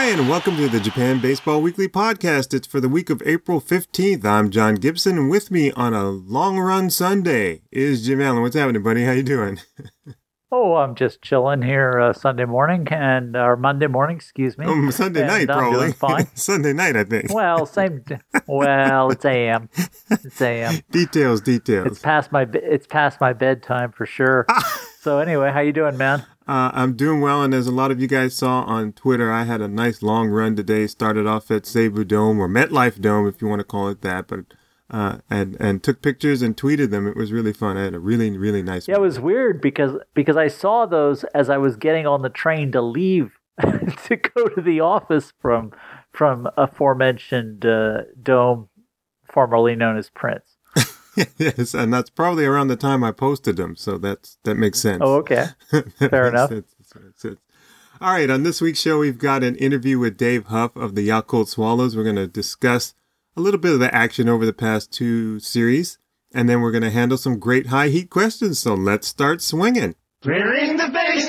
Hi, and welcome to the Japan Baseball Weekly Podcast. It's for the week of April 15th. I'm John Gibson, and with me on a long run Sunday is Jim Allen. What's happening, buddy? How you doing? Oh, I'm just chilling here Sunday morning, or Monday morning, excuse me. Sunday night, I'm probably. Doing fine. Sunday night, I think. Well, it's AM. It's AM. Details. It's past my bedtime for sure. So anyway, how you doing, man? I'm doing well, and as a lot of you guys saw on Twitter, I had a nice long run today. Started off at Seibu Dome, or MetLife Dome, if you want to call it that, but and took pictures and tweeted them. It was really fun. I had a really, really nice. Yeah, it was weird because I saw those as I was getting on the train to leave to go to the office from aforementioned Dome, formerly known as Prince. Yes, and that's probably around the time I posted them, so that makes sense. Oh, okay. Fair enough. Sense. All right, on this week's show, we've got an interview with Dave Huff of the Yakult Swallows. We're going to discuss a little bit of the action over the past two series, and then we're going to handle some great high heat questions, so let's start swinging. Clearing the bases!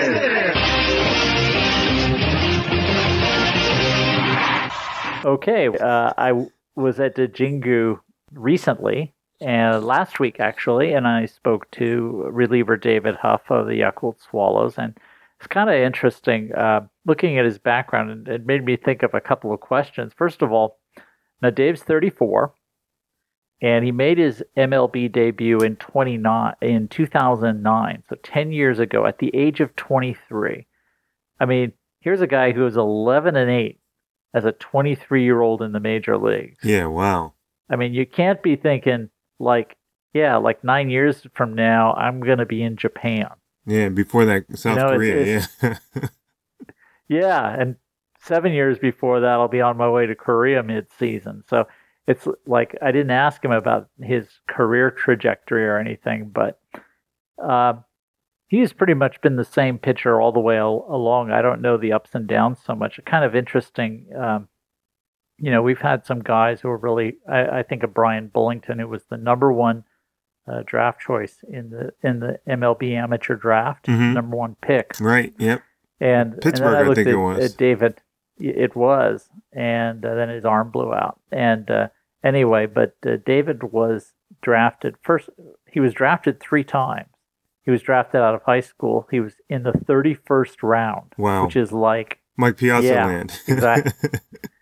Okay, I was at the Jingu recently, and last week actually, and I spoke to reliever David Huff of the Yakult Swallows, and it's kind of interesting looking at his background, and it made me think of a couple of questions. First of all, now Dave's 34, and he made his MLB debut in 2009, so 10 years ago, at the age of 23. I mean, here's a guy who was 11-8 as a 23-year-old in the major leagues. Yeah, wow. I mean, you can't be thinking like 9 years from now, I'm going to be in Japan. Yeah, before that, South Korea, yeah. Yeah, and 7 years before that, I'll be on my way to Korea mid-season. So it's like, I didn't ask him about his career trajectory or anything, but he's pretty much been the same pitcher all the way along. I don't know the ups and downs so much. Kind of interesting. We've had some guys who are really, I think of Brian Bullington, who was the number one draft choice in the MLB amateur draft, number one pick. Right, yep. And Pittsburgh, and then I think it was. At David, it was, and then his arm blew out. And anyway, but David was drafted first. He was drafted 3 times. He was drafted out of high school. He was in the 31st round. Wow. Which is like Mike Piazza land. Exactly.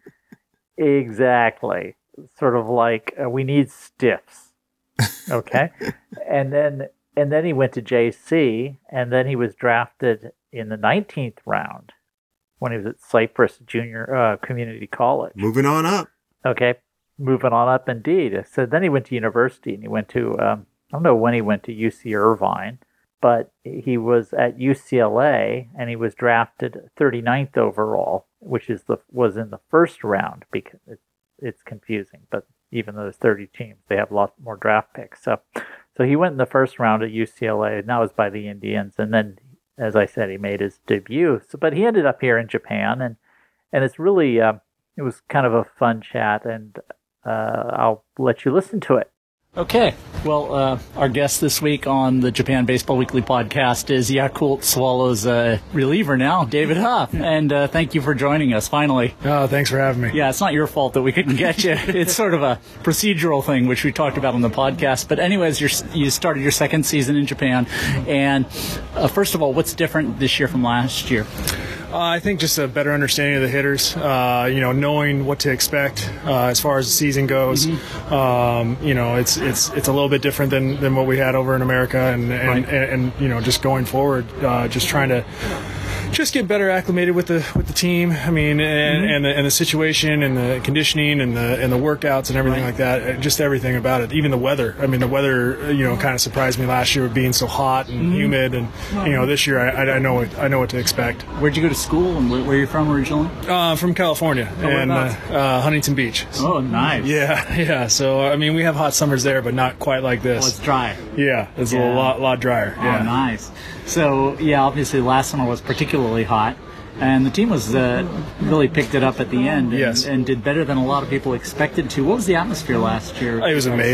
Exactly. Sort of like we need stiffs. Okay. and then he went to JC, and then he was drafted in the 19th round when he was at Cypress Junior Community College. Moving on up. Okay. Moving on up indeed. So then he went to university, and he went to I don't know when he went to UC Irvine, but he was at UCLA, and he was drafted 39th overall, which was in the first round, because it's confusing. But even though there's 30 teams, they have a lot more draft picks. So he went in the first round at UCLA, and that was by the Indians. And then, as I said, he made his debut. But he ended up here in Japan, and it's really it was kind of a fun chat, and I'll let you listen to it. Okay, well, our guest this week on the Japan Baseball Weekly podcast is Yakult Swallows reliever now, David Huff, and thank you for joining us, finally. Oh, thanks for having me. Yeah, it's not your fault that we couldn't get you. It's sort of a procedural thing, which we talked about on the podcast. But anyways, you started your second season in Japan, and first of all, what's different this year from last year? I think just a better understanding of the hitters, knowing what to expect as far as the season goes. It's a little bit different than what we had over in America, and just going forward, just trying to just get better acclimated with the team. I mean, and the situation and the conditioning and the workouts and everything like that. Just everything about it. Even the weather. I mean, the weather kind of surprised me last year with being so hot and humid, and this year I know what to expect. Where'd you go to school, and where are you from originally? From California, and Huntington Beach. Oh, nice. Yeah. So I mean, we have hot summers there, but not quite like this. Well, it's dry. Yeah, it's a lot drier. Oh, nice. So yeah, obviously last summer was particularly hot, and the team was really picked it up at the end, and did better than a lot of people expected to. What was the atmosphere last year? It was amazing.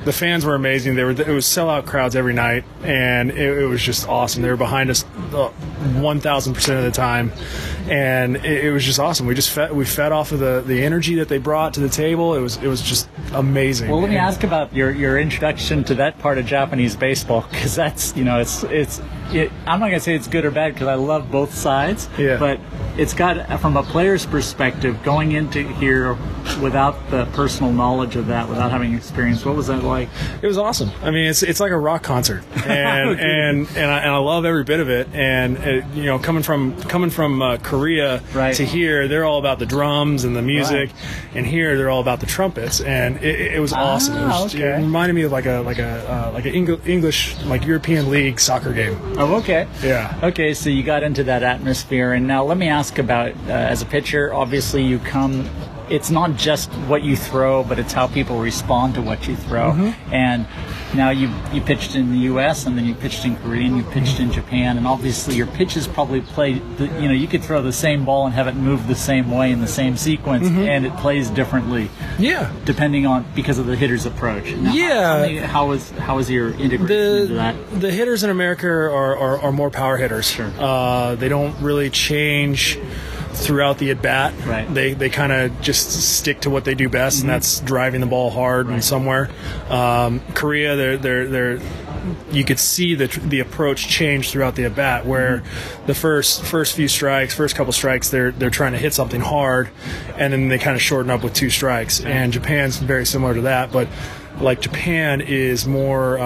the fans were amazing. It was sellout crowds every night, and it was just awesome. They were behind us 1,000% of the time, and it was just awesome. We fed off of the energy that they brought to the table. It was just amazing. Well, let me ask about your introduction to that part of Japanese baseball, because that's, I'm not going to say it's good or bad because I love both sides, but it's got, from a player's perspective, going into here without the personal knowledge of that, without having experience, what was that like? It was awesome. I mean, it's like a rock concert, and I love every bit of it. And coming from Korea to here, they're all about the drums and the music, and here they're all about the trumpets, and it was awesome. It reminded me of like an English, like European League soccer game. Oh, okay. Yeah. Okay, so you got into that atmosphere, and now let me ask about as a pitcher. Obviously, you come. It's not just what you throw, but it's how people respond to what you throw. Mm-hmm. And now you pitched in the U.S. and then you pitched in Korea and you pitched in Japan, and obviously your pitches probably play. You could throw the same ball and have it move the same way in the same sequence, and it plays differently. Yeah. Depending on because of the hitter's approach. Now, how was your integration into that? The hitters in America are more power hitters. Sure. They don't really change throughout the at-bat. Right. They kind of just stick to what they do best, and that's driving the ball hard and somewhere. Korea, they're you could see the approach change throughout the at-bat, where the first couple strikes, they're trying to hit something hard, and then they kind of shorten up with 2 strikes. And Japan's very similar to that, but like Japan is more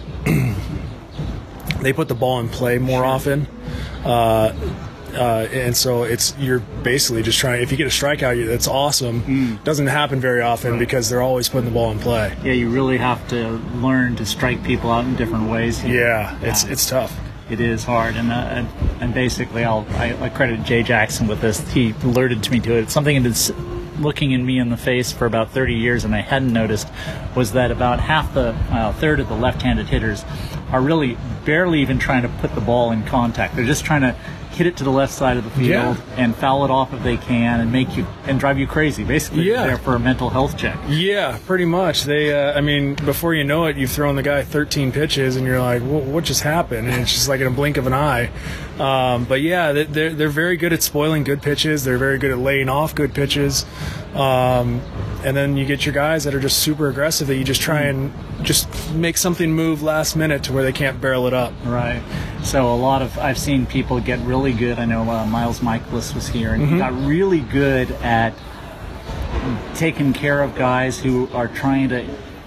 they put the ball in play more often. And so you're basically just trying. If you get a strikeout, that's awesome. Doesn't happen very often because they're always putting the ball in play. Yeah, you really have to learn to strike people out in different ways. Yeah, it's tough. It is hard, and basically, I credit Jay Jackson with this. He alerted me to it. Something that's looking in me in the face for about 30 years, and I hadn't noticed, was that about third of the left-handed hitters are really barely even trying to put the ball in contact. They're just trying to hit it to the left side of the field and foul it off if they can, and drive you crazy. Basically, there for a mental health check. Yeah, pretty much. They, before you know it, you've thrown the guy 13 pitches, and you're like, what just happened? And it's just like in a blink of an eye. But yeah, they're very good at spoiling good pitches. They're very good at laying off good pitches. And then you get your guys that are just super aggressive, that you just try and just make something move last minute to where they can't barrel it up. Right. So I've seen people get really good. I know Miles Michaelis was here, and he got really good at taking care of guys who are trying to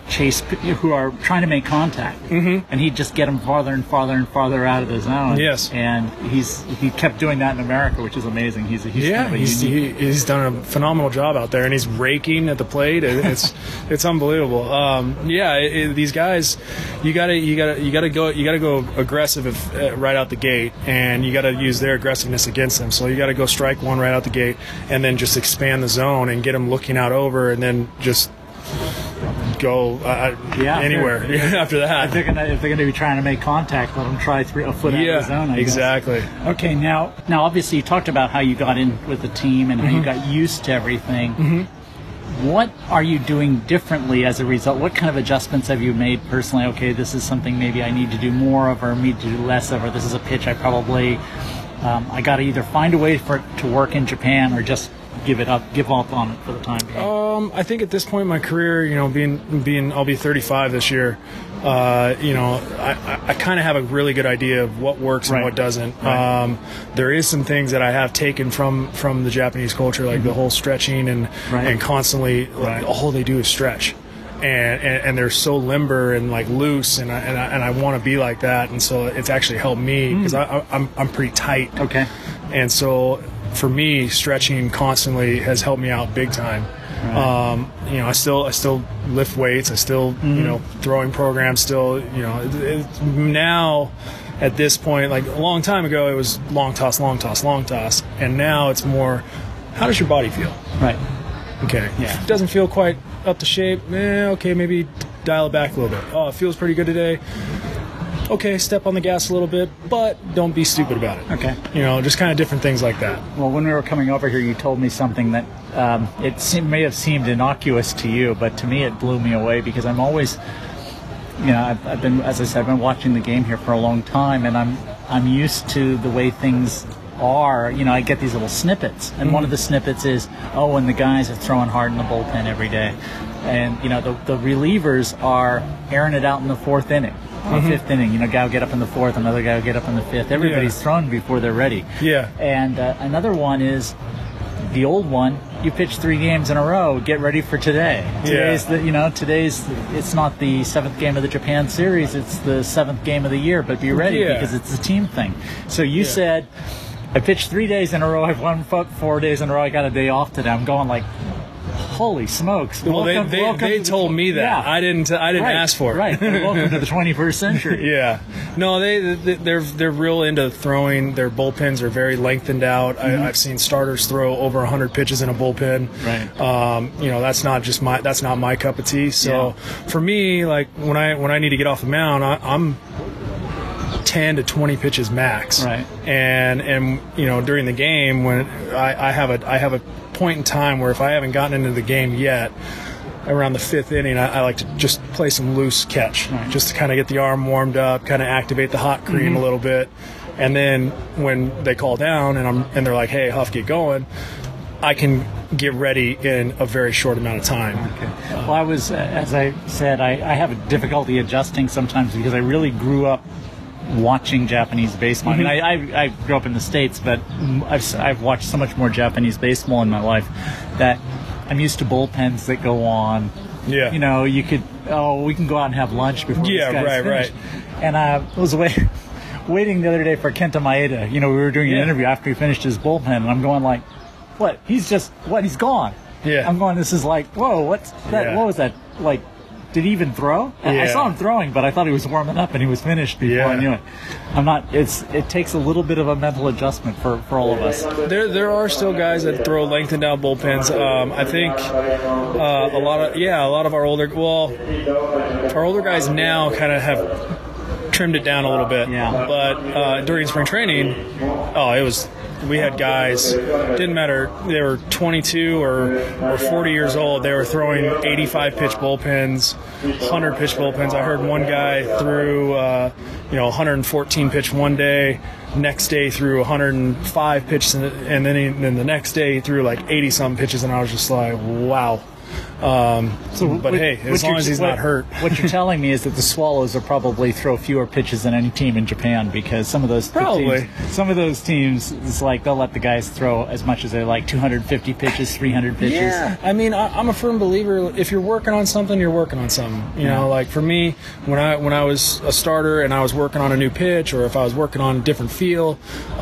make contact, and he'd just get them farther and farther and farther out of the zone. Yes, and he kept doing that in America, which is amazing. He's he's done a phenomenal job out there, and he's raking at the plate. It's unbelievable. These guys, you gotta go aggressive right out the gate, and you gotta use their aggressiveness against them. So you gotta go strike one right out the gate, and then just expand the zone and get them looking out over, and then just go anywhere after that. If they're gonna be trying to make contact, let them try a foot out of the zone. I guess. Exactly. Okay, now obviously you talked about how you got in with the team and how you got used to everything. What are you doing differently as a result? What kind of adjustments have you made personally? Okay, this is something maybe I need to do more of, or need to do less of, or this is a pitch I probably I got to either find a way for it to work in Japan or just give up on it for the time being? I think at this point in my career, being I'll be 35 this year, I kind of have a really good idea of what works and what doesn't. Right. There is some things that I have taken from the Japanese culture, like the whole stretching and constantly, all they do is stretch. And they're so limber and like loose, and I want to be like that, and so it's actually helped me because I'm pretty tight. Okay. And so for me, stretching constantly has helped me out big time. Right. I still lift weights. I still throwing programs. Still now at this point, like a long time ago, it was long toss, and now it's more, how does your body feel? Right. Okay. Yeah. If it doesn't feel quite up to shape, okay, maybe dial it back a little bit. Oh, it feels pretty good today. Okay, step on the gas a little bit, but don't be stupid about it. Okay. Just kind of different things like that. Well, when we were coming over here, you told me something that may have seemed innocuous to you, but to me it blew me away, because I'm always I've been, as I said, I've been watching the game here for a long time, and I'm used to the way things are. I get these little snippets, and one of the snippets is, and the guys are throwing hard in the bullpen every day, and the relievers are airing it out in the fourth inning. Fifth inning, guy will get up in the fourth, another guy will get up in the fifth. Everybody's thrown before they're ready. Yeah. And another one is the old one. You pitch 3 games in a row. Get ready for today. Today's it's not the 7th game of the Japan series. It's the 7th game of the year. But be ready because it's a team thing. So you said, I pitched 3 days in a row. I've won 4 days in a row. I got a day off today. I'm going like, holy smokes! Well, they told me that. Yeah. I didn't ask for it. Right. Welcome to the 21st century. Yeah. No, they're real into throwing. Their bullpens are very lengthened out. I've seen starters throw over 100 pitches in a bullpen. Right. That's not my cup of tea. So for me, like when I need to get off the mound, I'm 10 to 20 pitches max. Right. And during the game when I have a point in time where if I haven't gotten into the game yet, around the 5th inning, I like to just play some loose catch, just to kind of get the arm warmed up, kind of activate the hot cream a little bit, and then when they call down and they're like, "Hey, Huff, get going," I can get ready in a very short amount of time. Okay. Well, I was, as I said, I have a difficulty adjusting sometimes because I really grew up watching Japanese baseball. I mean, I grew up in the States, but I've watched so much more Japanese baseball in my life that I'm used to bullpens that go on. Yeah. We can go out and have lunch before this guy's finished. And I was waiting the other day for Kenta Maeda. We were doing an interview after he finished his bullpen, and I'm going like, what? He's gone. Yeah. I'm going, this is like, whoa, what's that? Yeah. What was that? Like, did he even throw? Yeah. I saw him throwing, but I thought he was warming up and he was finished before I knew it. It takes a little bit of a mental adjustment for all of us. There are still guys that throw lengthened out bullpens. I think a lot of our older guys now kind of have trimmed it down a little bit. Yeah. But during spring training, we had guys, didn't matter, they were 22 or 40 years old, they were throwing 85 pitch bullpens, 100 pitch bullpens. I heard one guy threw 114 pitch one day, next day threw 105 pitches, and then the next day he threw like 80 some pitches, and I was just like, wow. As long as he's not hurt. What you're telling me is that the Swallows will probably throw fewer pitches than any team in Japan, because some of those teams, it's like they'll let the guys throw as much as they like, 250 pitches, 300 pitches. Yeah, I mean, I'm a firm believer. If you're working on something, you're working on something. You know, like for me, when I was a starter and I was working on a new pitch, or if I was working on a different feel,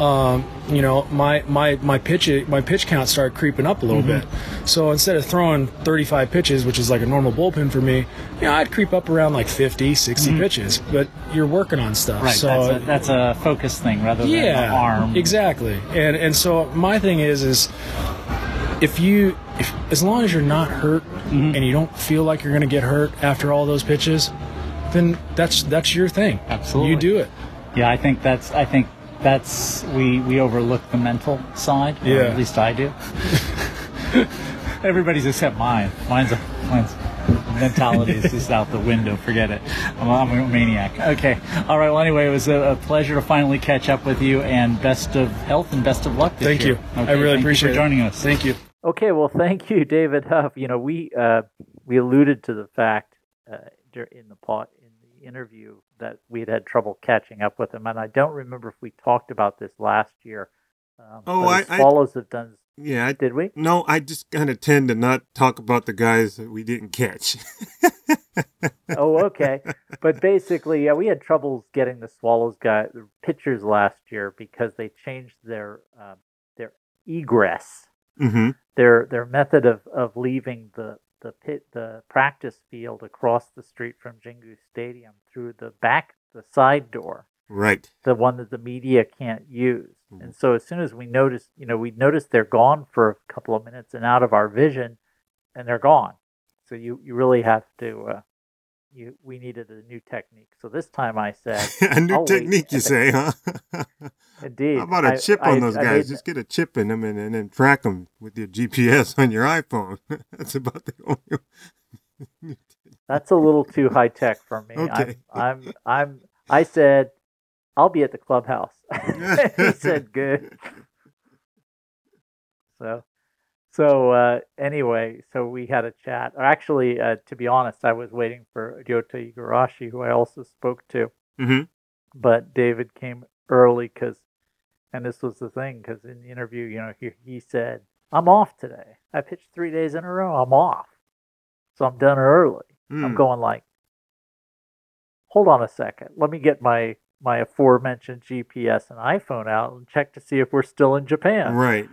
my pitch count started creeping up a little bit. So instead of throwing 35 pitches, which is like a normal bullpen for me, I'd creep up around like 50, 60 pitches. But you're working on stuff. Right, so that's a focus thing rather than an arm. Exactly. And so my thing is if as long as you're not hurt and you don't feel like you're going to get hurt after all those pitches, then that's your thing. Absolutely. You do it. Yeah, I think that's we overlook the mental side. Yeah. Or at least I do. Everybody's except mine. Mine's mentality is just out the window. Forget it. I'm a maniac. Okay. All right. Well, anyway, it was a pleasure to finally catch up with you, and best of health and best of luck this Thank year. you. Okay, I really appreciate you for joining us. Thank you. Okay. Well, thank you, David Huff. We alluded to the fact in the interview that we had trouble catching up with him, and I don't remember if we talked about this last year. Swallows have done. Yeah. Did we? No, I just kind of tend to not talk about the guys that we didn't catch. Oh, okay. But basically, we had troubles getting the Swallows the pitchers last year because they changed their egress, their method of leaving the practice field across the street from Jingu Stadium through the side door. Right. The one that the media can't use. And so as soon as we noticed they're gone for a couple of minutes and out of our vision, and they're gone. So you really have to, we needed a new technique. So this time I said... a new technique, you say, huh? Indeed. How about a chip on those guys? Just get a chip in them and then track them with your GPS on your iPhone. That's about the only... That's a little too high tech for me. Okay. I said, I'll be at the clubhouse. He said, good. So anyway, so we had a chat. Or actually, to be honest, I was waiting for Ryota Igarashi, who I also spoke to. Mm-hmm. But David came early and this was the thing, because in the interview, he said, I'm off today. I pitched 3 days in a row. I'm off. So I'm done early. I'm going like, hold on a second. Let me get my aforementioned GPS and iPhone out and check to see if we're still in Japan. Right.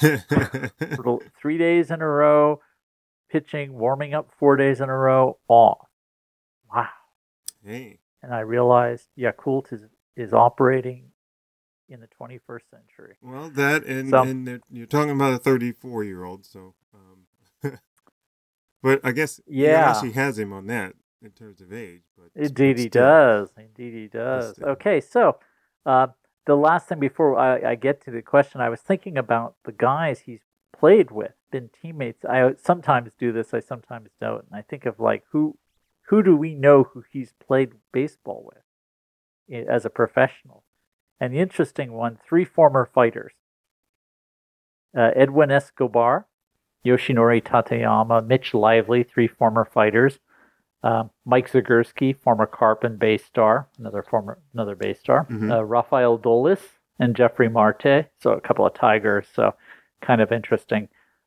3 days in a row, pitching, warming up 4 days in a row, off. Wow. Hey. And I realized Yakult is operating in the 21st century. Well, that and you're talking about a 34-year-old, so. But I guess Igarashi has him on that in terms of age. But Indeed he does. Okay, so the last thing before I get to the question, I was thinking about the guys he's played with, been teammates. I sometimes do this, I sometimes don't. And I think of like, who do we know who he's played baseball with as a professional? And the interesting one, 3 former fighters. Edwin Escobar, Yoshinori Tateyama, Mitch Lively, 3 former fighters. Mike Zagurski, former Carp base star, another base star. Rafael Dolis and Jeffrey Marte, so a couple of Tigers, so kind of interesting.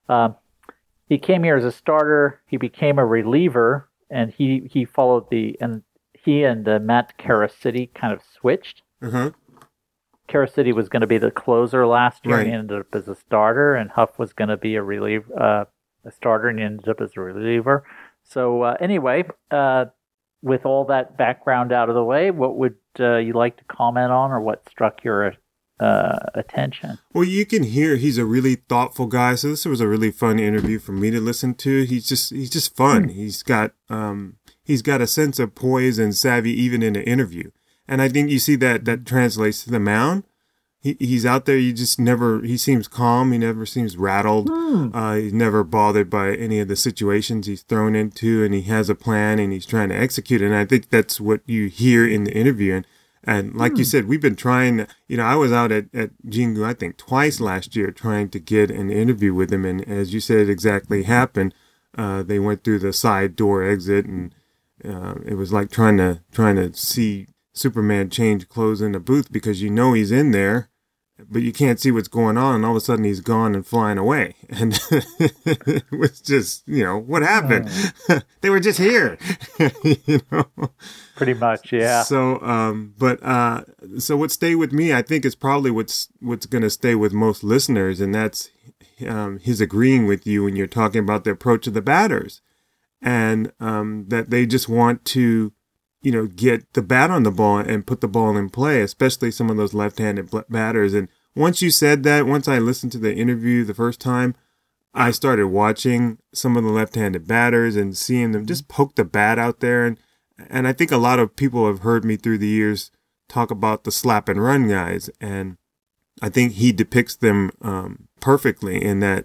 He came here as a starter. He became a reliever, and he followed he and Matt Caracity kind of switched. Caracity was going to be the closer last year, right. And he ended up as a starter, and Huff was going to be a starter, and he ended up as a reliever. So anyway, with all that background out of the way, what would you like to comment on, or what struck your attention? Well, you can hear he's a really thoughtful guy. So this was a really fun interview for me to listen to. He's just fun. He's got a sense of poise and savvy even in an interview. And I think you see that translates to the mound. He's out there. He seems calm. He never seems rattled. He's never bothered by any of the situations he's thrown into, and he has a plan and he's trying to execute it. And I think that's what you hear in the interview. And like you said, we've been trying, I was out at Jingu, I think twice last year trying to get an interview with him. And as you said, it exactly happened. They went through the side door exit, and it was like trying to see Superman change clothes in the booth, because he's in there, but you can't see what's going on, and all of a sudden he's gone and flying away. And it was just, what happened? They were just here. Pretty much, yeah. So, so what stayed with me, I think, is probably what's going to stay with most listeners, and that's his agreeing with you when you're talking about the approach of the batters, and that they just want to get the bat on the ball and put the ball in play, especially some of those left-handed batters. And once I listened to the interview the first time, I started watching some of the left-handed batters and seeing them just poke the bat out there. And I think a lot of people have heard me through the years talk about the slap and run guys. And I think he depicts them perfectly in that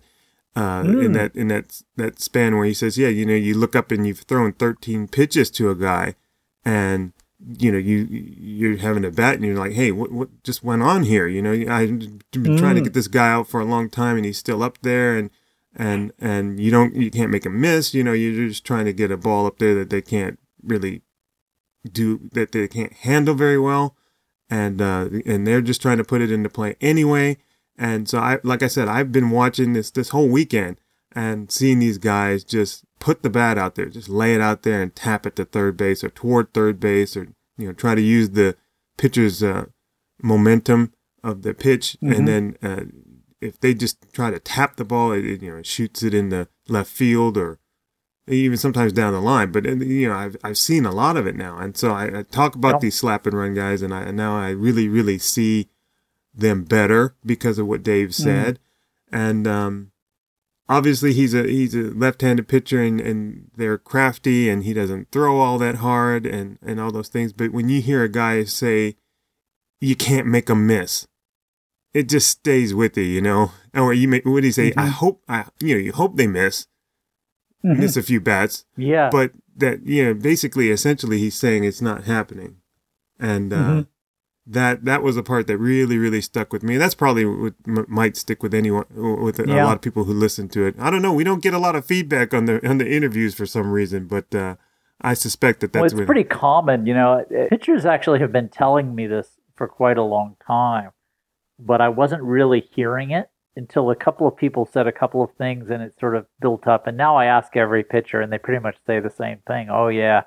span where he says, you look up and you've thrown 13 pitches to a guy, and you're having a bat, and you're like, hey, what just went on here? I've been trying to get this guy out for a long time, and he's still up there, and you can't make him miss. You're just trying to get a ball up there that they can't really do, that they can't handle very well, and they're just trying to put it into play anyway. And so I've been watching this whole weekend and seeing these guys just put the bat out there, just lay it out there and tap it to third base or toward third base, or try to use the pitcher's momentum of the pitch, and then if they just try to tap the ball, it shoots it in the left field or even sometimes down the line. But I've seen a lot of it now, and so I talk about these slap and run guys, and now I really, really see them better because of what Dave said, and obviously he's a left-handed pitcher, and they're crafty, and he doesn't throw all that hard and all those things. But when you hear a guy say, you can't make a miss, it just stays with you, Or what do you say? You hope they miss, miss a few bats. Yeah. But that, basically, essentially, he's saying it's not happening. And that was a part that really, really stuck with me. That's probably what might stick with anyone, with a lot of people who listen to it. I don't know. We don't get a lot of feedback on the interviews for some reason, but I suspect that's well, it's pretty common. Pitchers actually have been telling me this for quite a long time, but I wasn't really hearing it until a couple of people said a couple of things, and it sort of built up. And now I ask every pitcher, and they pretty much say the same thing. Oh yeah,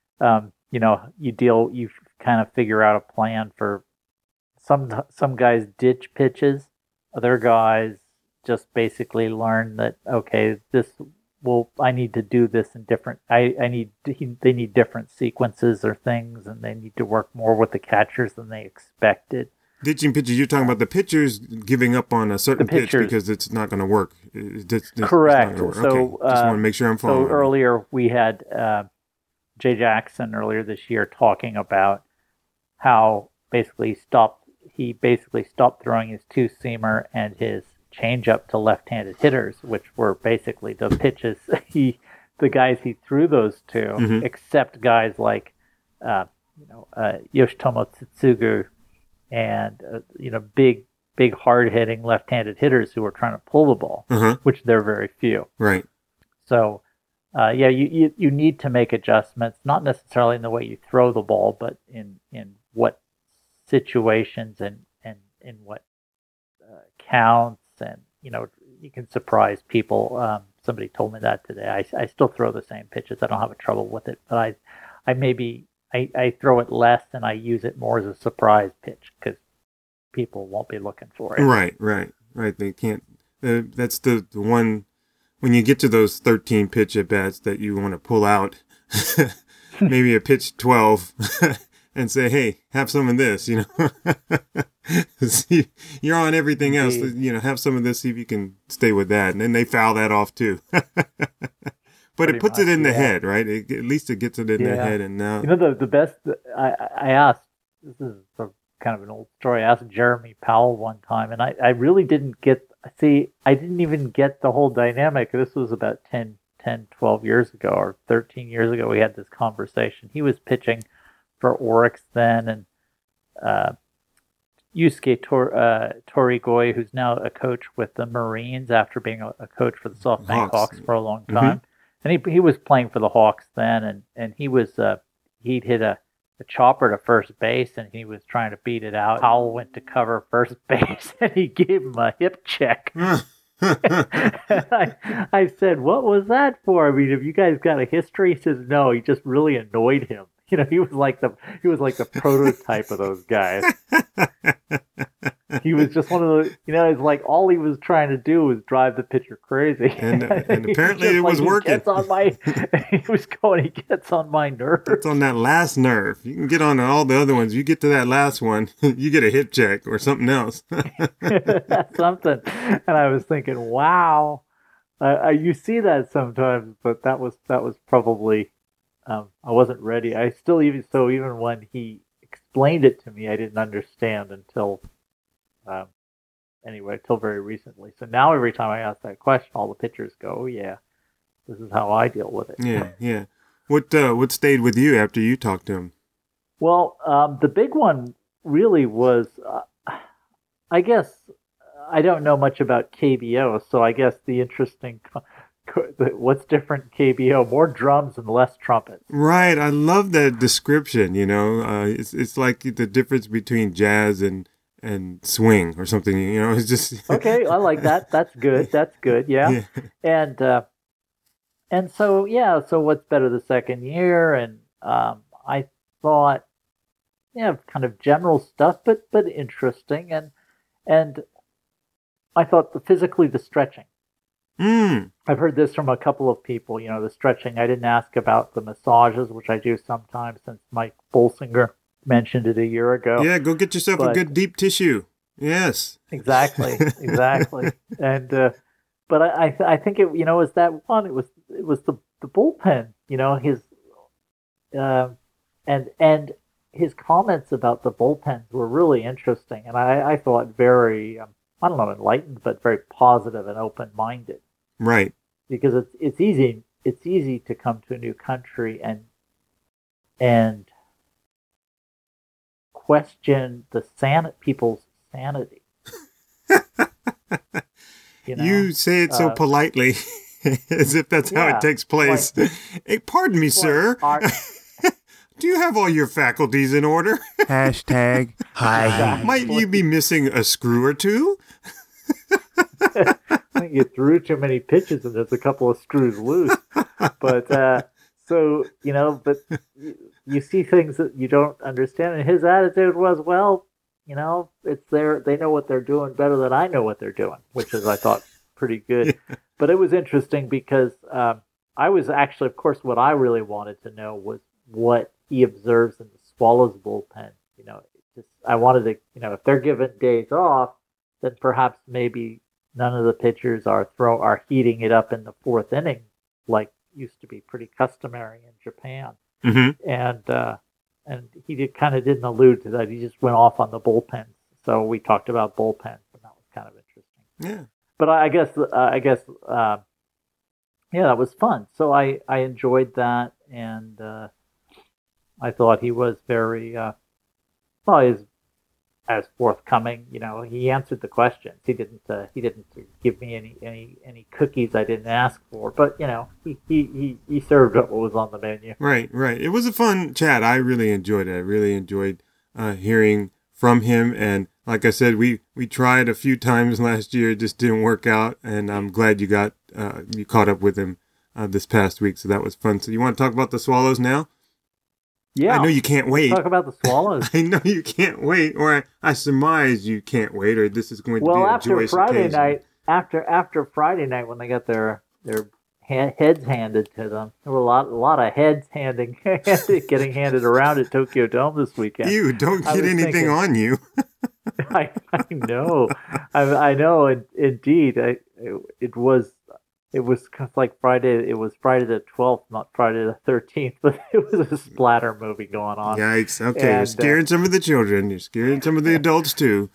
you kind of figure out a plan for some guys ditch pitches, other guys just basically learn that okay, I need to do this in different. They need different sequences or things, and they need to work more with the catchers than they expected. Ditching pitches, you're talking about the pitchers giving up on a certain pitch because it's not going to work. Correct. Work. So, okay. Just want to make sure I'm following. So earlier we had Jay Jackson earlier this year talking about how he basically stopped throwing his two-seamer and his changeup to left-handed hitters, which were basically the pitches the guys he threw those to, except guys like Yoshitomo Tsutsugu and big hard-hitting left-handed hitters who are trying to pull the ball, which they're very few. Right. So, you need to make adjustments, not necessarily in the way you throw the ball, but in what situations and in what counts, and you can surprise people. Somebody told me that today. I still throw the same pitches. I don't have a trouble with it, but I throw it less and I use it more as a surprise pitch because people won't be looking for it. Right. They can't. That's the one when you get to those 13 pitch at bats that you want to pull out, maybe a pitch 12, and say, "Hey, have some of this." See, you're on everything else. Have some of this. See if you can stay with that, and then they foul that off too. But it puts it in the head, right? At least it gets it in their head. And now, the best. I asked. This is kind of an old story. I asked Jeremy Powell one time, and I really didn't get. See, I didn't even get the whole dynamic. This was about 10, 12 years ago, or 13 years ago. We had this conversation. He was pitching for Oryx then, and Yusuke Torigoy, who's now a coach with the Marines after being a coach for the SoftBank Hawks for a long time. And he was playing for the Hawks then, and he'd hit a chopper to first base, and he was trying to beat it out. Powell went to cover first base, and he gave him a hip check. I said, "What was that for? I mean, have you guys got a history?" He says, "No, he just really annoyed him." He was like the prototype of those guys. He was just one of those, it's like all he was trying to do was drive the pitcher crazy. And apparently it was working. He gets on my nerves. It's on that last nerve. You can get on all the other ones. You get to that last one, you get a hip check or something else. That's something. And I was thinking, wow. You see that sometimes, but that was probably, I wasn't ready. Even when he explained it to me, I didn't understand until very recently. So now every time I ask that question, all the pitchers go, "Oh yeah, this is how I deal with it." Yeah. What stayed with you after you talked to him? Well, the big one really was, I guess, I don't know much about KBO, so I guess the interesting. What's different KBO? More drums and less trumpets. Right. I love that description. It's like the difference between jazz and swing or something. It's just okay. I like that. That's good. Yeah. And so So what's better the second year? And I thought, kind of general stuff, but interesting. And I thought the stretching. I've heard this from a couple of people, the stretching. I didn't ask about the massages, which I do sometimes since Mike Bolsinger mentioned it a year ago. Yeah, go get yourself a good deep tissue. Yes. Exactly. And but I think it was that one. It was the bullpen. His and his comments about the bullpens were really interesting, and I thought very I don't know, enlightened, but very positive and open-minded. Right. Because it's easy it's easy to come to a new country and question the people's sanity. You say it so politely, as if that's how it takes place. Hey, pardon me, sir. Do you have all your faculties in order? Hashtag hi. Might you be missing a screw or two? I think you threw too many pitches and there's a couple of screws loose. But so, but you see things that you don't understand. And his attitude was, well, it's there. They know what they're doing better than I know what they're doing, which is, I thought, pretty good. Yeah. But it was interesting because I was actually, of course, what I really wanted to know was what he observes in the Swallows bullpen. I wanted to, if they're given days off, then perhaps maybe none of the pitchers are heating it up in the fourth inning, like used to be pretty customary in Japan. Mm-hmm. And he didn't allude to that. He just went off on the bullpens. So we talked about bullpens, and that was kind of interesting. Yeah. But I guess, that was fun. So I enjoyed that, and I thought he was very, he's as forthcoming. He answered the questions. He didn't give me any cookies I didn't ask for. But he served what was on the menu. Right. It was a fun chat. I really enjoyed it. I really enjoyed hearing from him. And like I said, we tried a few times last year. It just didn't work out. And I'm glad you caught up with him this past week. So that was fun. So you want to talk about the Swallows now? Yeah. I know you can't wait. Talk about the Swallows. I know you can't wait, or I surmise you can't wait, or this is going to be a joyous occasion. After Friday night, when they got their heads handed to them, there were a lot of heads getting handed around at Tokyo Dome this weekend. You don't get anything on you. I know, I know. Indeed, it was like Friday. It was Friday the 12th, not Friday the 13th. But it was a splatter movie going on. Yikes! Okay, you're scaring some of the children. You're scaring some of the adults too.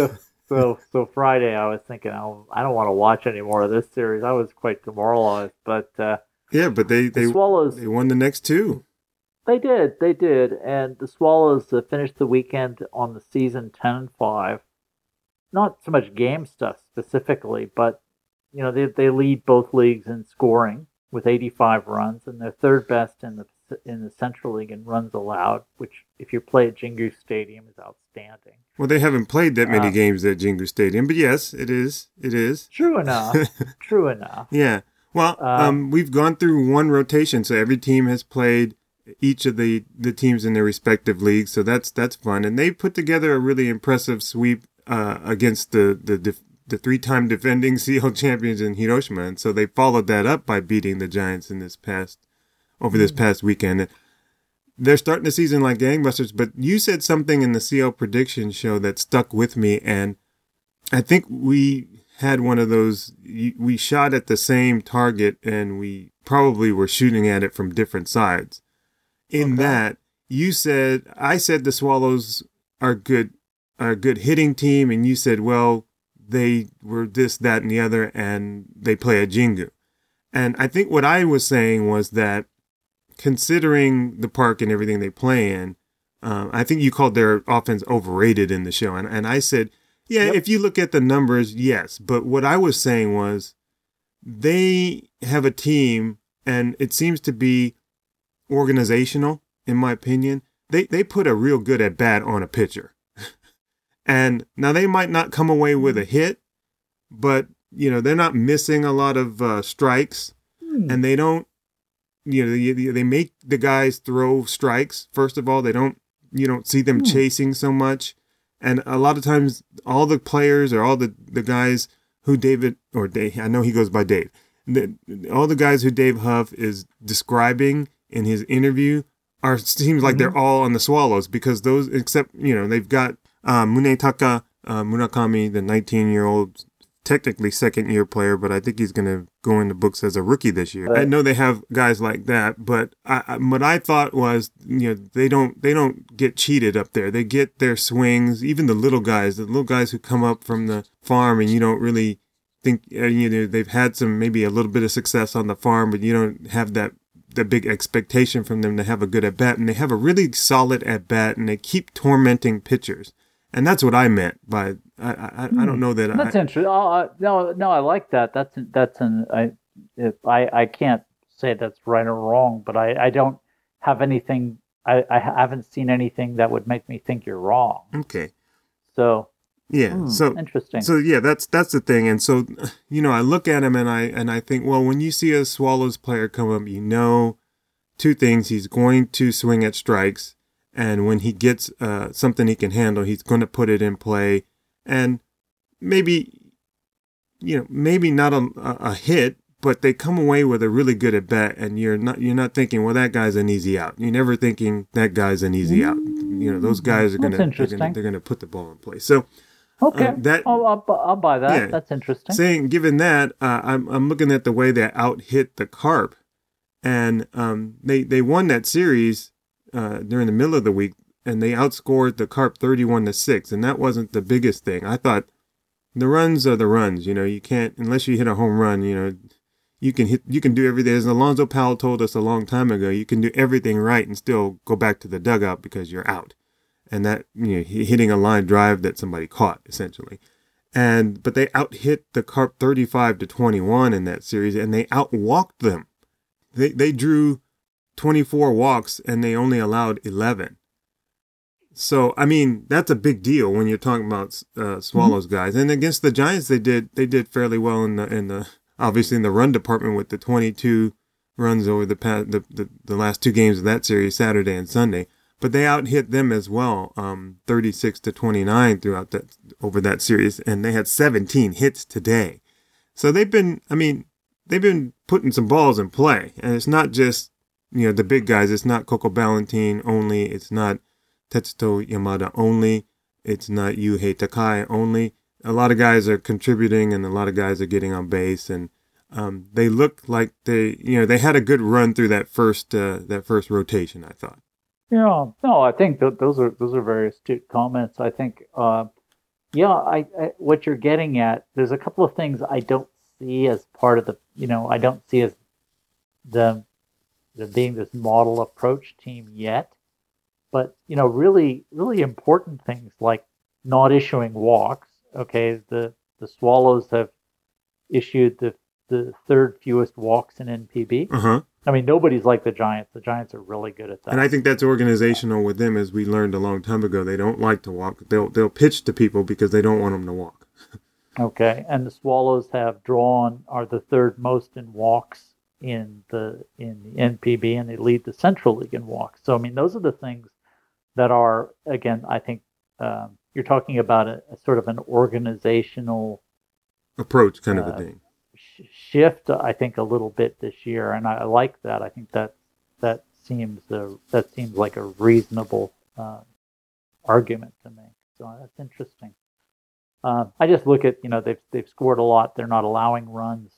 So Friday, I was thinking, I don't want to watch any more of this series. I was quite demoralized. But but the Swallows, they won the next two. They did, and the Swallows finished the weekend on the season 10-5. Not so much game stuff specifically, but they lead both leagues in scoring with 85 runs, and they're third best in the Central League in runs allowed, which, if you play at Jingu Stadium, is outstanding. Well, they haven't played that many games at Jingu Stadium, but yes, it is. True enough. True enough. Yeah. Well, we've gone through one rotation, so every team has played each of the teams in their respective leagues, so that's fun. And they put together a really impressive sweep against the three-time defending CL champions in Hiroshima, and so they followed that up by beating the Giants this past weekend. They're starting the season like gangbusters, but you said something in the CL prediction show that stuck with me, and I think we had one of those. We shot at the same target, and we probably were shooting at it from different sides. In that, I said the Swallows are a good hitting team, and you said, well, they were this, that, and the other, and they play at Jingu. And I think what I was saying was that, considering the park and everything they play in, I think you called their offense overrated in the show. And I said, if you look at the numbers, yes. But what I was saying was they have a team, and it seems to be organizational, in my opinion. They put a real good at bat on a pitcher. And now they might not come away with a hit, but, they're not missing a lot of strikes, and they don't, they make the guys throw strikes. First of all, you don't see them chasing so much. And a lot of times all the players or all the guys who I know he goes by Dave, all the guys who Dave Huff is describing in his interview seems like they're all on the Swallows, because those, except, they've got Munetaka Murakami, the 19-year-old, technically second-year player, but I think he's going to go in the books as a rookie this year. I know they have guys like that, but what I thought was, they don't get cheated up there. They get their swings. Even the little guys who come up from the farm, and you don't really think they've had some maybe a little bit of success on the farm, but you don't have that big expectation from them to have a good at bat, and they have a really solid at bat, and they keep tormenting pitchers, and that's what I meant by I don't know that that's interesting. No, I like that. I can't say that's right or wrong, but I don't have anything. I haven't seen anything that would make me think you're wrong. Okay. So. Yeah. So interesting. So yeah, that's the thing. And so, I look at him and I think, well, when you see a Swallows player come up, two things: he's going to swing at strikes, and when he gets something he can handle, he's going to put it in play, and maybe not a hit, but they come away with a really good at bat, and you're not thinking, well, that guy's an easy out. You're never thinking that guy's an easy out. Those guys are they're gonna put the ball in play. So. Okay, I'll buy that. Yeah, that's interesting. Given that, I'm looking at the way they out hit the Carp, and they won that series during the middle of the week, and they outscored the Carp 31-6, and that wasn't the biggest thing. I thought the runs are the runs. You can't, unless you hit a home run. You can do everything. As Alonzo Powell told us a long time ago, you can do everything right and still go back to the dugout because you're out. And that, hitting a line drive that somebody caught, essentially. But they out-hit the Carp 35-21 in that series, and they out-walked them. They drew 24 walks, and they only allowed 11. So, that's a big deal when you're talking about Swallows guys. And against the Giants, they did fairly well in the obviously in the run department with the 22 runs over the last two games of that series, Saturday and Sunday. But they out-hit them as well, 36-29 over that series, and they had 17 hits today. So they've been putting some balls in play, and it's not just the big guys. It's not Coco Ballantine only. It's not Tetsuto Yamada only. It's not Yuhei Takai only. A lot of guys are contributing, and a lot of guys are getting on base, and they look like they had a good run through that first rotation, I thought. Yeah, no, I think those are very astute comments. I think, I what you're getting at, there's a couple of things I don't see as part of the, I don't see as the being this model approach team yet. But really, really important things like not issuing walks. Okay, the Swallows have issued the third fewest walks in NPB. Uh-huh. Nobody's like the Giants. The Giants are really good at that. And I think that's organizational with them, as we learned a long time ago. They don't like to walk. They'll pitch to people because they don't want them to walk. Okay, and the Swallows are the third most in walks in the NPB, and they lead the Central League in walks. So those are the things that are, again, I think you're talking about a sort of an organizational approach kind of a thing. Shift, I think, a little bit this year, and I like that. I think that seems like a reasonable argument to make. So that's interesting. I just look at they've scored a lot. They're not allowing runs.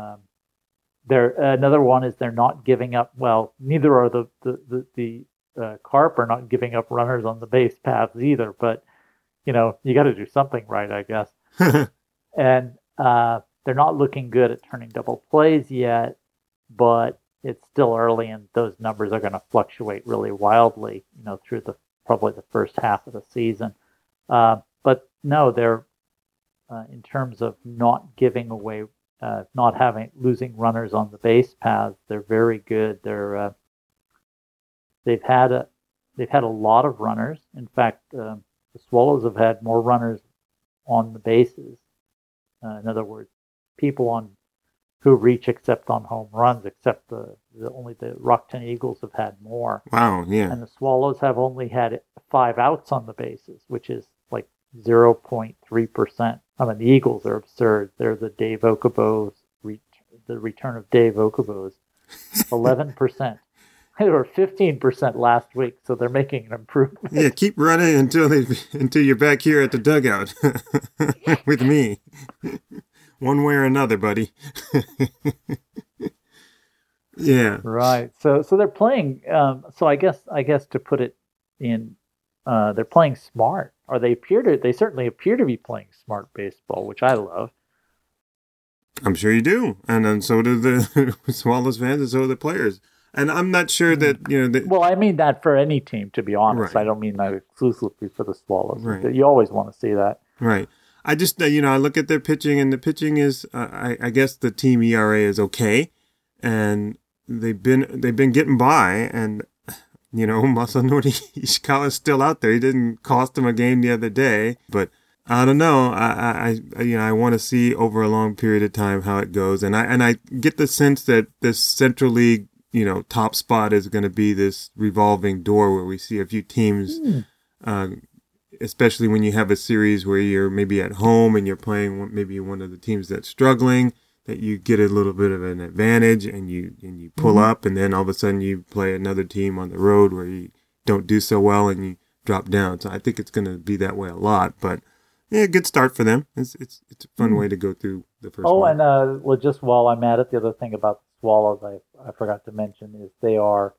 Another one is they're not giving up. Well, neither are the Carp are not giving up runners on the base paths either. But you got to do something right, I guess. And they're not looking good at turning double plays yet, but it's still early, and those numbers are going to fluctuate really wildly, through probably the first half of the season. But no, they're in terms of not giving away, losing runners on the base paths. They're very good. They've had a lot of runners. In fact, the Swallows have had more runners on the bases. In other words, people who reach except on home runs, except only the Rockton Eagles have had more. Wow, yeah. And the Swallows have only had 5 outs on the bases, which is like 0.3%. The Eagles are absurd. They're the Dave Okabos, the return of Dave Okabos, 11%. They were 15% last week, so they're making an improvement. Yeah, keep running until you're back here at the dugout with me. One way or another, buddy. Yeah. Right. So they're playing. So I guess to put it in, they're playing smart, or they certainly appear to be playing smart baseball, which I love. I'm sure you do. And then so do the Swallows fans and so do the players. And I'm not sure that, Well, I mean that for any team, to be honest. Right. I don't mean that exclusively for the Swallows. Right. You always want to see that. Right. I just, I look at their pitching, and the pitching is, I guess the team ERA is okay. And they've been getting by, and Masanori Ishikawa is still out there. He didn't cost them a game the other day, but I don't know. I want to see over a long period of time how it goes, and I get the sense that this Central League, top spot is going to be this revolving door where we see a few teams, especially when you have a series where you're maybe at home and you're playing maybe one of the teams that's struggling, that you get a little bit of an advantage and you pull up, and then all of a sudden you play another team on the road where you don't do so well and you drop down. So I think it's going to be that way a lot, but yeah, good start for them. It's a fun way to go through the first one. And just while I'm at it, the other thing about the Swallows I forgot to mention is they're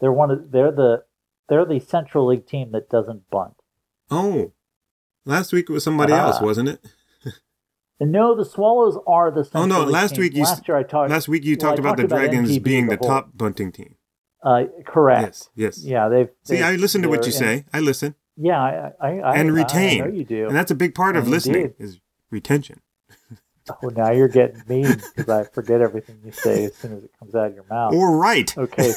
the Central League team that doesn't bunt. Oh, last week it was somebody else, wasn't it? No, the Swallows are the Central League last team. week you Last week you talked about the Dragons NPB being the as a whole. top bunting team. Correct. Yes. Yeah, See, I listen to what you say. I listen. Yeah, and retain. I know you do. And that's a big part of listening is retention. Oh, now you're getting mean because I forget everything you say as soon as it comes out of your mouth. Or right. Okay.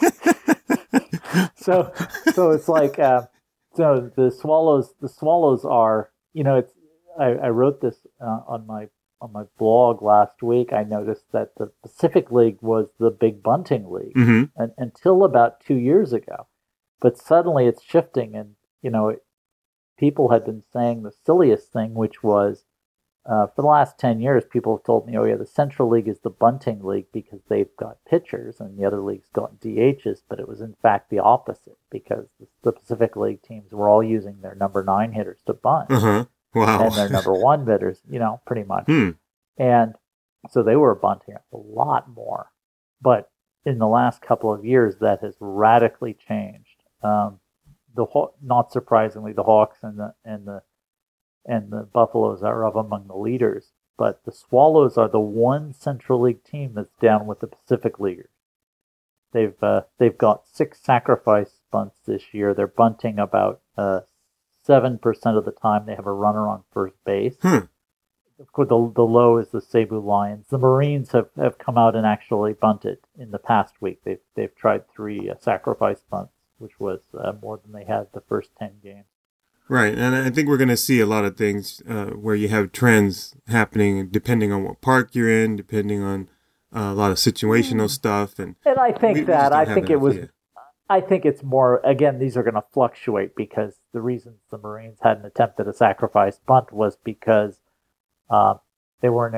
So it's like so the Swallows are, it's I wrote this on my blog last week. I noticed that the Pacific League was the big bunting league until about 2 years ago, but suddenly it's shifting, and people had been saying the silliest thing, which was for the last 10 years, people have told me, oh yeah, the Central League is the bunting league because they've got pitchers and the other league's got DHs, but it was in fact the opposite because the Pacific League teams were all using their number 9 hitters to bunt. Wow. And their number 1 hitters, pretty much. And so they were bunting a lot more. But in the last couple of years, that has radically changed. Not surprisingly, the Hawks and the Buffaloes are up among the leaders, but the Swallows are the one Central League team that's down with the Pacific Leaguers. They've got 6 sacrifice bunts this year. They're bunting about 7% of the time. They have a runner on first base. Of course, the low is the Cebu Lions. The Marines have come out and actually bunted in the past week. They've tried 3 sacrifice bunts, which was more than they had the first 10 games. Right, and I think we're going to see a lot of things where you have trends happening depending on what park you're in, depending on a lot of situational stuff, and I think I think it's more, again, these are going to fluctuate because the reasons the Marines hadn't attempted a sacrifice bunt was because they weren't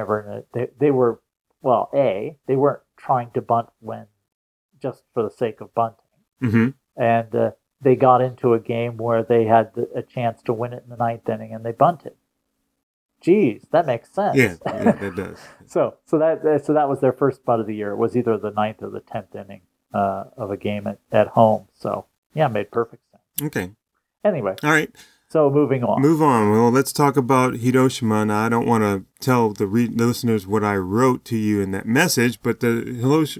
trying to bunt when just for the sake of bunting, and they got into a game where they had a chance to win it in the 9th inning, and they bunted. Geez, that makes sense. Yeah, that does. So that was their first bunt of the year. It was either the 9th or the 10th inning of a game at home. So yeah, it made perfect sense. Okay. Anyway. All right. So moving on. Move on. Well, let's talk about Hiroshima. Now, I don't want to tell the listeners what I wrote to you in that message, but the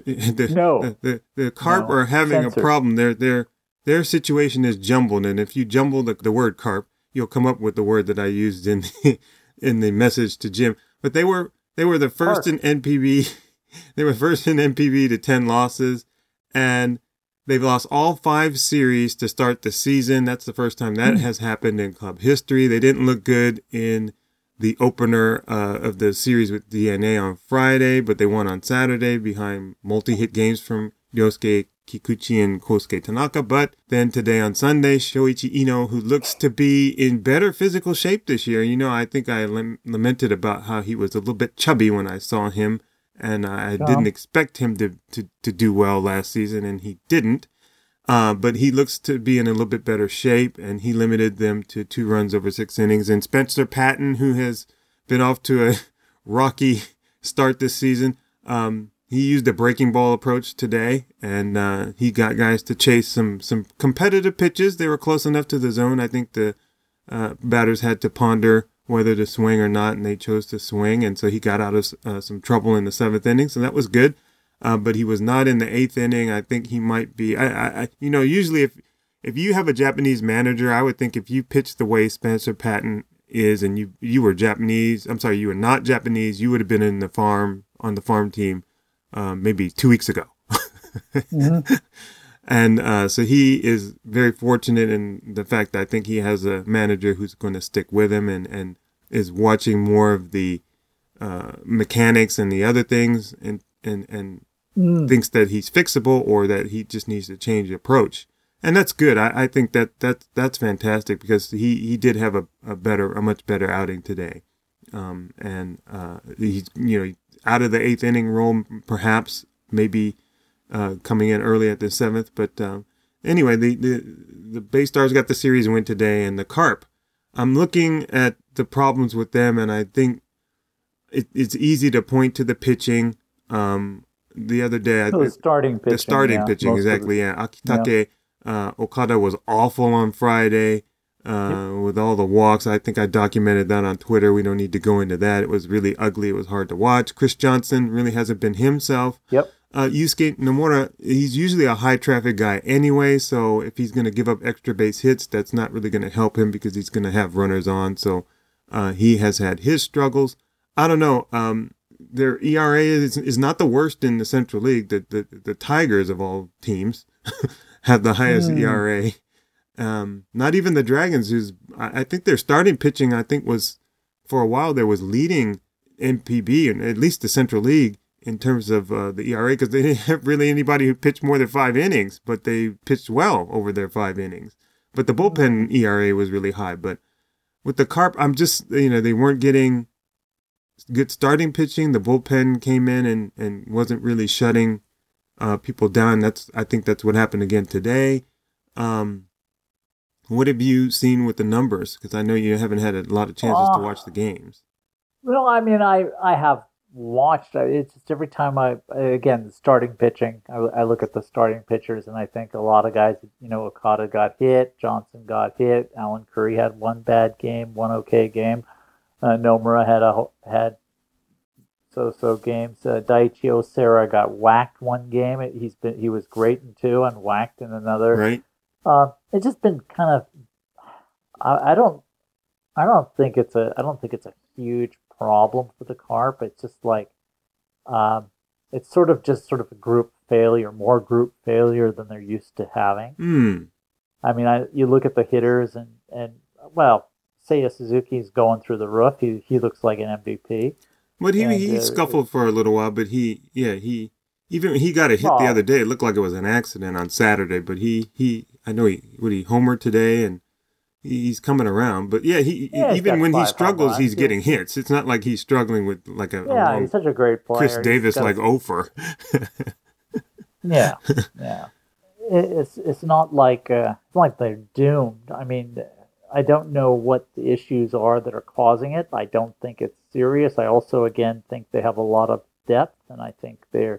Carp are having a problem. Their situation is jumbled, and if you jumble the word Carp, you'll come up with the word that I used in the message to Jim. But they were the first in NPB. They were first in NPB to 10 losses, and they've lost all 5 series to start the season. That's the first time that has happened in club history. They didn't look good in the opener of the series with DNA on Friday, but they won on Saturday behind multi-hit games from Ryosuke Kikuchi and Kosuke Tanaka. But then today on Sunday, Shoichi Ino, who looks to be in better physical shape this year. I think I lamented about how he was a little bit chubby when I saw him, and I didn't expect him to do well last season, and he didn't. But he looks to be in a little bit better shape, and he limited them to 2 runs over 6 innings. And Spencer Patton, who has been off to a rocky start this season, he used a breaking ball approach today, and he got guys to chase some competitive pitches. They were close enough to the zone. I think the batters had to ponder whether to swing or not, and they chose to swing, and so he got out of some trouble in the 7th inning, so that was good. But he was not in the 8th inning. I think he might be. Usually if you have a Japanese manager, I would think if you pitch the way Spencer Patton is, and you were Japanese, you were not Japanese, you would have been on the farm team maybe 2 weeks ago. Mm-hmm. And so he is very fortunate in the fact that I think he has a manager who's going to stick with him and is watching more of the mechanics and the other things and thinks that he's fixable or that he just needs to change the approach. And that's good. I think that's fantastic because he did have a much better outing today. He's out of the 8th inning role, perhaps maybe coming in early at the 7th. But anyway, the Bay Stars got the series win today, and the Carp. I'm looking at the problems with them, and I think it's easy to point to the pitching. The other day, the starting pitching, exactly. Akitake. Okada was awful on Friday with all the walks. I think I documented that on Twitter. We don't need to go into that. It was really ugly. It was hard to watch. Chris Johnson really hasn't been himself. Yep. Yusuke Nomura, he's usually a high traffic guy anyway, so if he's going to give up extra base hits, that's not really going to help him because he's going to have runners on. So he has had his struggles. I don't know. Their ERA is not the worst in the Central League. The Tigers of all teams have the highest ERA. Not even the Dragons, I think their starting pitching, was for a while there was leading NPB, and at least the Central League, in terms of the ERA, because they didn't have really anybody who pitched more than 5 innings, but they pitched well over their 5 innings. But the bullpen ERA was really high. But with the Carp, I'm just, they weren't getting good starting pitching. The bullpen came in and wasn't really shutting people down. I think that's what happened again today. What have you seen with the numbers? Because I know you haven't had a lot of chances to watch the games. Well, I mean, I have watched. It's just every time the starting pitching, I look at the starting pitchers and I think a lot of guys, Okada got hit, Johnson got hit, Alan Curry had one bad game, one okay game. Nomura had so games. Daichi Osera got whacked one game. He was great in 2 and whacked in another. Right. It's just been kind of. I don't think it's a huge problem for the Carp. It's just like, it's sort of a group failure, more group failure than they're used to having. I mean, you look at the hitters and Seiya Suzuki's going through the roof. He looks like an MVP. But he scuffled for a little while, but he got a hit the other day. It looked like it was an accident on Saturday, but he homered today and he's coming around. But even when he struggles, he's getting hits. It's not like he's struggling with like a he's such a great player. Chris Davis like Ofer. Yeah. It's not like they're doomed. I mean, I don't know what the issues are that are causing it. I don't think it's serious. I also, again, think they have a lot of depth, and I think they're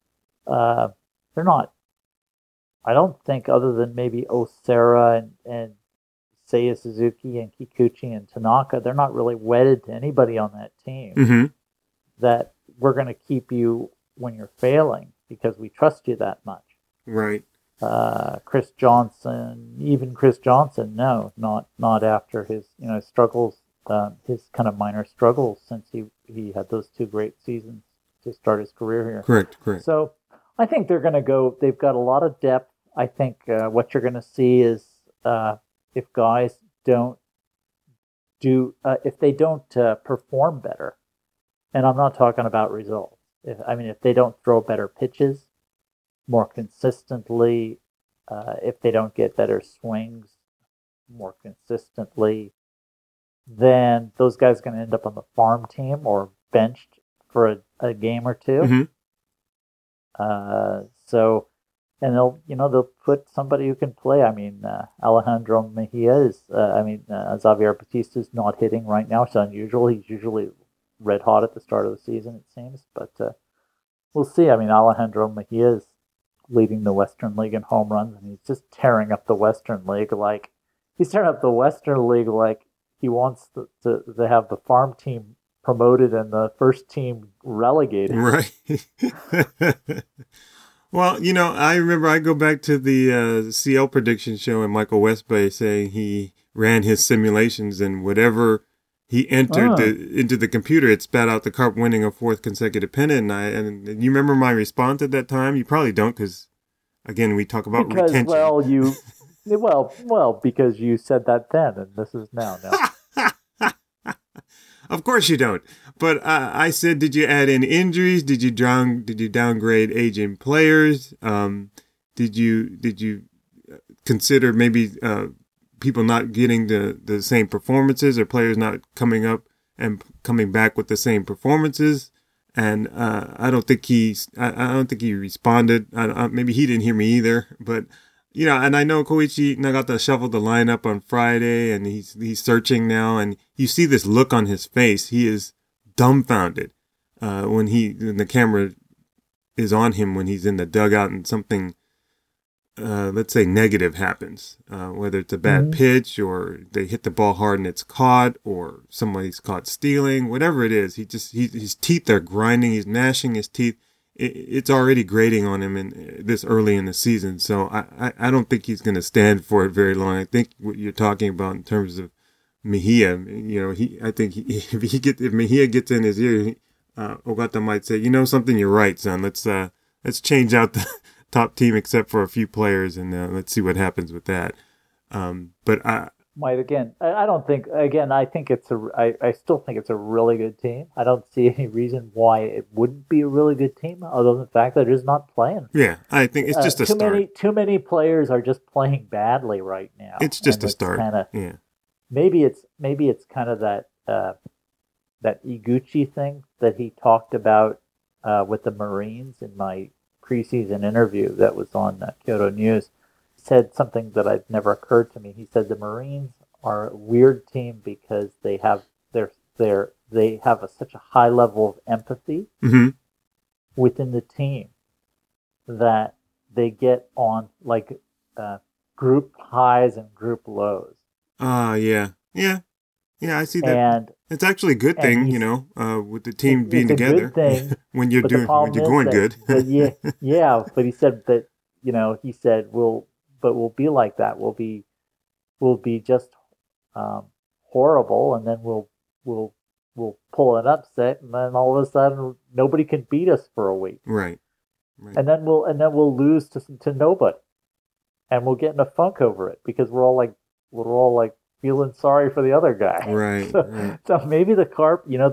not. I don't think, other than maybe Osera and Seiya Suzuki and Kikuchi and Tanaka, they're not really wedded to anybody on that team. Mm-hmm. That we're going to keep you when you're failing because we trust you that much. Right. Chris Johnson, no, not after his struggles, his kind of minor struggles since he had those 2 great seasons to start his career here. Correct. So I think they're going to go. They've got a lot of depth. I think what you're going to see is if guys don't perform better, and I'm not talking about results. If they don't throw better pitches more consistently, if they don't get better swings more consistently, then those guys are going to end up on the farm team or benched for a game or 2. Mm-hmm. And they'll put somebody who can play. I mean, Alejandro Mejia is. Xavier Batista is not hitting right now. It's unusual. He's usually red hot at the start of the season, it seems. But we'll see. I mean, Alejandro Mejia is leading the Western League in home runs, and he's just tearing up the Western League like he wants to have the farm team promoted and the first team relegated. Right. Well, I remember I go back to the CL prediction show and Michael Westbay saying he ran his simulations and whatever he entered into the computer, it spat out the Carp winning a fourth consecutive pennant. And you remember my response at that time? You probably don't, because again, we talk about retention. Because you said that then, and this is now. Of course you don't. But I said, did you add in injuries? Did you downgrade aging players? Did you consider maybe people not getting the same performances, or players not coming up and coming back with the same performances? And I don't think he responded. Maybe he didn't hear me either. But and I know Koichi Nagata shuffled the lineup on Friday, and he's searching now, and you see this look on his face. He is dumbfounded when the camera is on him when he's in the dugout and something, let's say, negative happens, whether it's a bad pitch or they hit the ball hard and it's caught, or somebody's caught stealing, whatever it is. His teeth are grinding. He's gnashing his teeth. It's already grating on him this early in the season. So I don't think he's going to stand for it very long. I think what you're talking about in terms of Mejia, if Mejia gets in his ear, Ogata might say, something, you're right, son. Let's change out the top team except for a few players, and let's see what happens with that. I think I still think it's a really good team. I don't see any reason why it wouldn't be a really good team, other than the fact that they're just not playing. Yeah, I think it's just a start. Too many players are just playing badly right now. It's just a start. Yeah. Maybe it's kind of that Iguchi thing that he talked about with the Marines in my preseason interview that was on Kyoto News. Said something that had never occurred to me. He said the Marines are a weird team because they have such a high level of empathy within the team that they get on like group highs and group lows. Yeah. I see that. And it's actually a good thing, with the team being together when you're going good. But he said that we'll be like that. We'll be just horrible, and then we'll pull an upset, and then all of a sudden nobody can beat us for a week. Right. And then we'll lose to nobody, and we'll get in a funk over it because we're all like feeling sorry for the other guy. Right. So maybe the Carp, they've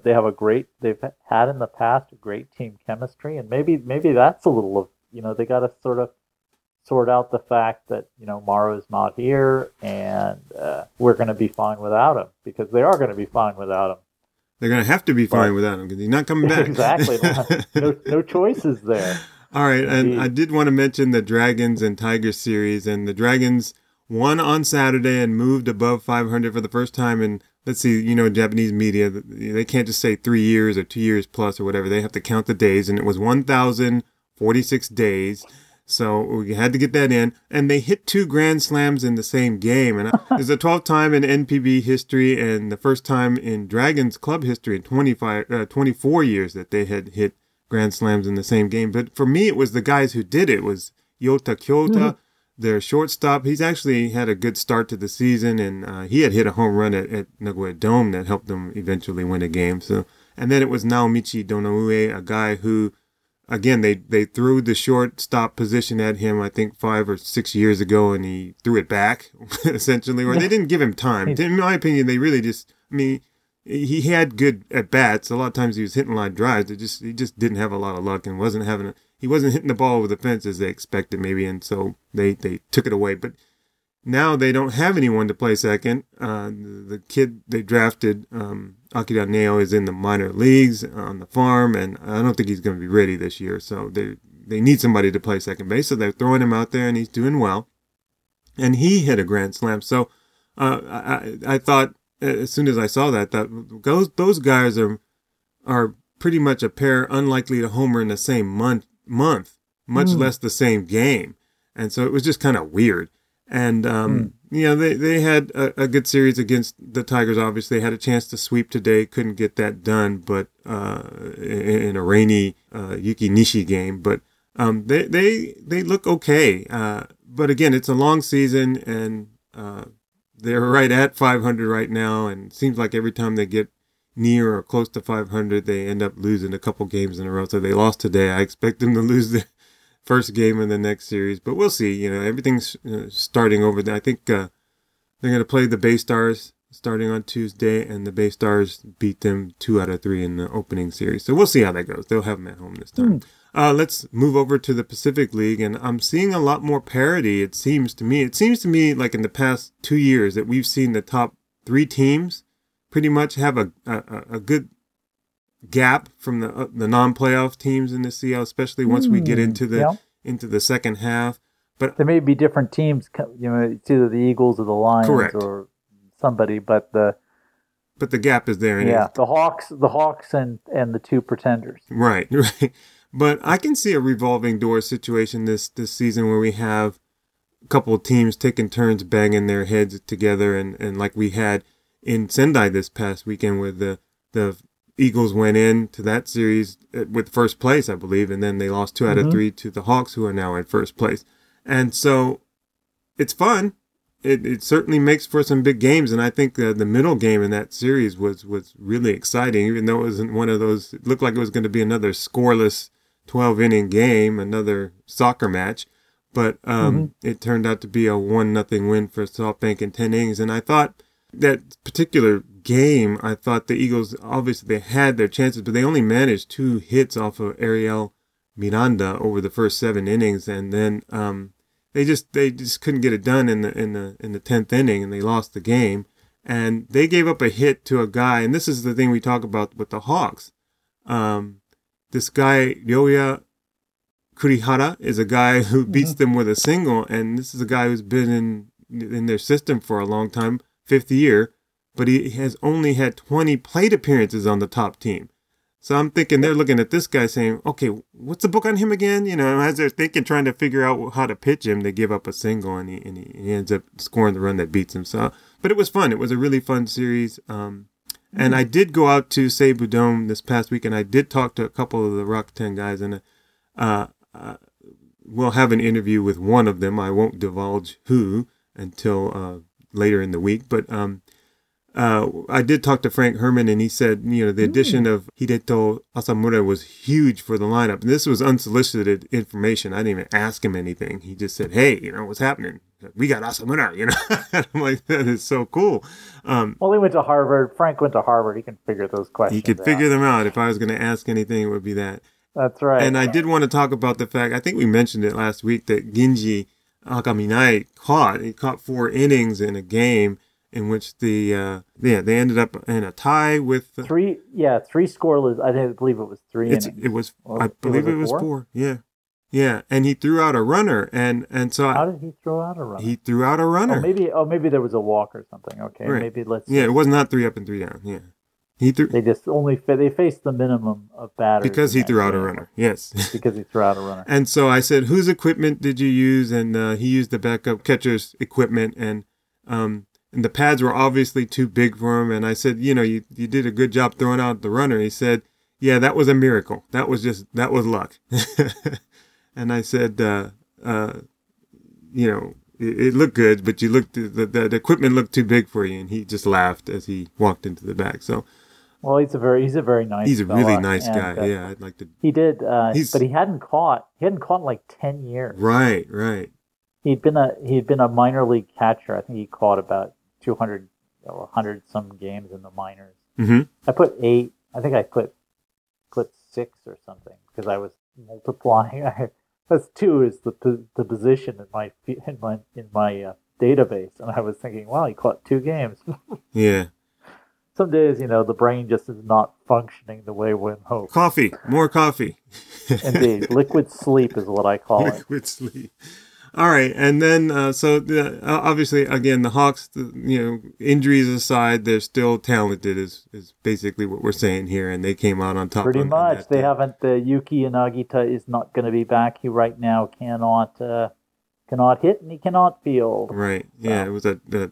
had in the past a great team chemistry, and maybe that's a little of they got to sort out the fact that Maru's not here, and we're going to be fine without him, because they are going to be fine without him. They're going to have to be fine without him because he's not coming back. Exactly. No choices there. All right, and I did want to mention the Dragons and Tigers series, and the Dragons won on Saturday and moved above 500 for the first time. And let's see, Japanese media, they can't just say 3 years or 2 years plus or whatever. They have to count the days, and it was 1,046 days. So we had to get that in. And they hit 2 grand slams in the same game. And it's the 12th time in NPB history and the first time in Dragons club history in 24 years that they had hit grand slams in the same game. But for me, it was the guys who did it. It was Yota Kyota, their shortstop. He's actually had a good start to the season, and he had hit a home run at Nagoya Dome that helped them eventually win a game. So, and then it was Naomichi Donoue, a guy who, again, they threw the shortstop position at him, I think 5 or 6 years ago, and he threw it back, essentially, or they didn't give him time. In my opinion, they really he had good at-bats. A lot of times he was hitting line drives. He just didn't have a lot of luck and he wasn't hitting the ball over the fence as they expected, maybe, and so they took it away. But now they don't have anyone to play second. The kid they drafted, Akira Neo, is in the minor leagues on the farm, and I don't think he's going to be ready this year. So they need somebody to play second base, so they're throwing him out there, and he's doing well. And he hit a grand slam. So I thought, as soon as I saw that those guys are pretty much a pair unlikely to homer in the same month, much less the same game. And so it was just kind of weird. And, they had a good series against the Tigers. Obviously, they had a chance to sweep today. Couldn't get that done, but in a rainy Yuki Nishi game. But they look okay. But again, it's a long season, and they're right at 500 right now. And it seems like every time they get near or close to 500, they end up losing a couple games in a row. So they lost today. I expect them to lose the first game in the next series, but we'll see. Everything's starting over there. I think they're going to play the Bay Stars starting on Tuesday, and the Bay Stars beat them 2 out of 3 in the opening series. So we'll see how that goes. They'll have them at home this time. Let's move over to the Pacific League, and I'm seeing a lot more parity, it seems to me. It seems to me like in the past 2 years that we've seen the top 3 teams pretty much have a good gap from the non-playoff teams in the CL, especially once we get into the second half. But there may be different teams. It's either the Eagles or the Lions, correct, or somebody. But the gap is there. The Hawks, and the 2 pretenders. Right. But I can see a revolving door situation this season where we have a couple of teams taking turns banging their heads together, and like we had in Sendai this past weekend, where the Eagles went into that series with first place, I believe, and then they lost 2 out of 3 to the Hawks, who are now in first place. And so it's fun. It certainly makes for some big games, and I think the middle game in that series was really exciting, even though it wasn't one of those. It looked like it was going to be another scoreless 12-inning game, another soccer match, but it turned out to be a 1-0 win for SoftBank in 10 innings, and I thought that particular game, I thought the Eagles, obviously they had their chances, but they only managed 2 hits off of Ariel Miranda over the first 7 innings, and then they just couldn't get it done in the 10th inning, and they lost the game. And they gave up a hit to a guy, and this is the thing we talk about with the Hawks. This guy Ryoya Kurihara is a guy who beats them with a single, and this is a guy who's been in their system for a long time, 5th year, but he has only had 20 plate appearances on the top team. So I'm thinking they're looking at this guy saying, okay, what's the book on him again? As they're thinking, trying to figure out how to pitch him, they give up a single, and he ends up scoring the run that beats him. So, but it was fun. It was a really fun series. And I did go out to Seibu Dome this past week, and I did talk to a couple of the Rakuten guys, and we'll have an interview with one of them. I won't divulge who until later in the week, but I did talk to Frank Herman, and he said, the addition of Hideto Asamura was huge for the lineup. And this was unsolicited information. I didn't even ask him anything. He just said, hey, what's happening? We got Asamura, I'm like, that is so cool. Well, he went to Harvard. Frank went to Harvard. He can figure those questions He could figure them out. If I was going to ask anything, it would be that. That's right. And I did want to talk about the fact, I think we mentioned it last week, that Ginji Akaminai caught 4 innings in a game in which they ended up in a tie with 3 scoreless. I believe it was 3 innings. I believe it was 4. Yeah, and he threw out a runner, and so how did he throw out a runner? He threw out a runner. Maybe there was a walk or something. Okay, right. Maybe let's. Yeah, it was not 3 up and 3 down. Yeah, he threw. They just they faced the minimum of batters because he threw out a runner. Yes, because he threw out a runner. And so I said, "Whose equipment did you use?" And he used the backup catcher's equipment, and the pads were obviously too big for him. And I said, you did a good job throwing out the runner. He said, yeah, that was a miracle. That was luck. And I said, it looked good, but the equipment looked too big for you. And he just laughed as he walked into the back. So, well, he's a very nice. He's a fella, really nice guy. Yeah, I'd like to. He did, but he hadn't caught in like 10 years. Right. He'd been a minor league catcher. I think he caught about 200 or 100 some games in the minors. Mm-hmm. I put 8. I think I put 6 or something because I was multiplying. That's 2 is the position in my database, and I was thinking, wow, he caught 2 games. Yeah. Some days, the brain just is not functioning the way one hopes. More coffee. Indeed, liquid sleep is what I call it. Liquid sleep. All right, and then obviously again the Hawks, injuries aside, they're still talented. Is basically what we're saying here, and they came out on top. Pretty much, they haven't. Yuki Inagita is not going to be back. He right now cannot cannot hit and he cannot field. Right. Yeah, it was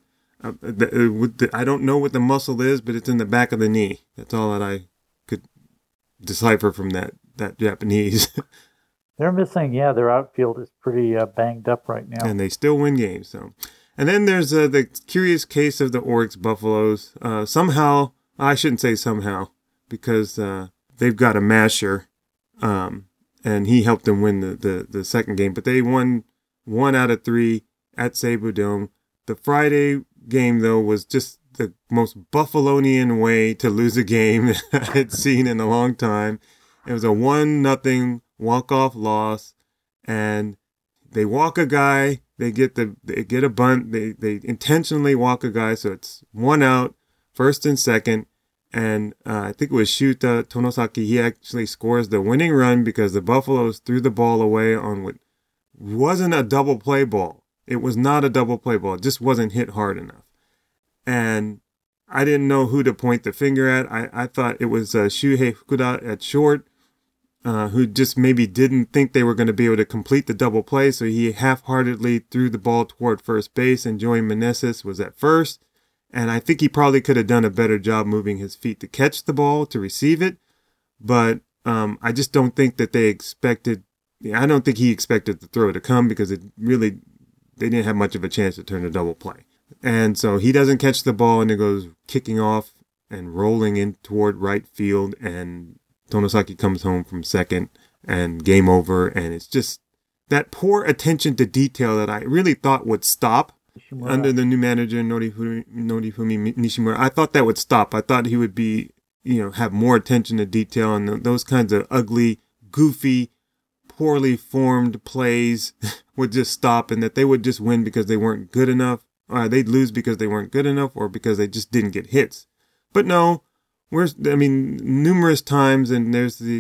I don't know what the muscle is, but it's in the back of the knee. That's all that I could decipher from that Japanese. They're missing, their outfield is pretty banged up right now. And they still win games. So, and then there's the curious case of the Oryx Buffaloes. Somehow, I shouldn't say somehow, because they've got a masher, and he helped them win the second game. But they won 1 out of 3 at Seibu Dome. The Friday game, though, was just the most Buffalonian way to lose a game I had seen in a long time. It was a 1-0 walk-off loss, and they walk a guy. They get a bunt. They intentionally walk a guy, so it's 1 out, first and second. And I think it was Shuta Tonosaki. He actually scores the winning run because the Buffaloes threw the ball away on what wasn't a double play ball. It was not a double play ball. It just wasn't hit hard enough. And I didn't know who to point the finger at. I thought it was Shuhei Fukuda at short, who just maybe didn't think they were going to be able to complete the double play. So he half-heartedly threw the ball toward first base, and Joey Meneses was at first. And I think he probably could have done a better job moving his feet to catch the ball, to receive it. But I just don't think that they expected, I don't think he expected the throw to come, because they didn't have much of a chance to turn a double play. And so he doesn't catch the ball, and it goes kicking off and rolling in toward right field, and Tonosaki comes home from second, and game over. And it's just that poor attention to detail that I really thought would stop under the new manager, Norifumi Nishimura. I thought that would stop. I thought he would be, have more attention to detail, and those kinds of ugly, goofy, poorly formed plays would just stop, and that they would just win because they weren't good enough. They'd lose because they weren't good enough, or because they just didn't get hits. But no, numerous times, and there's the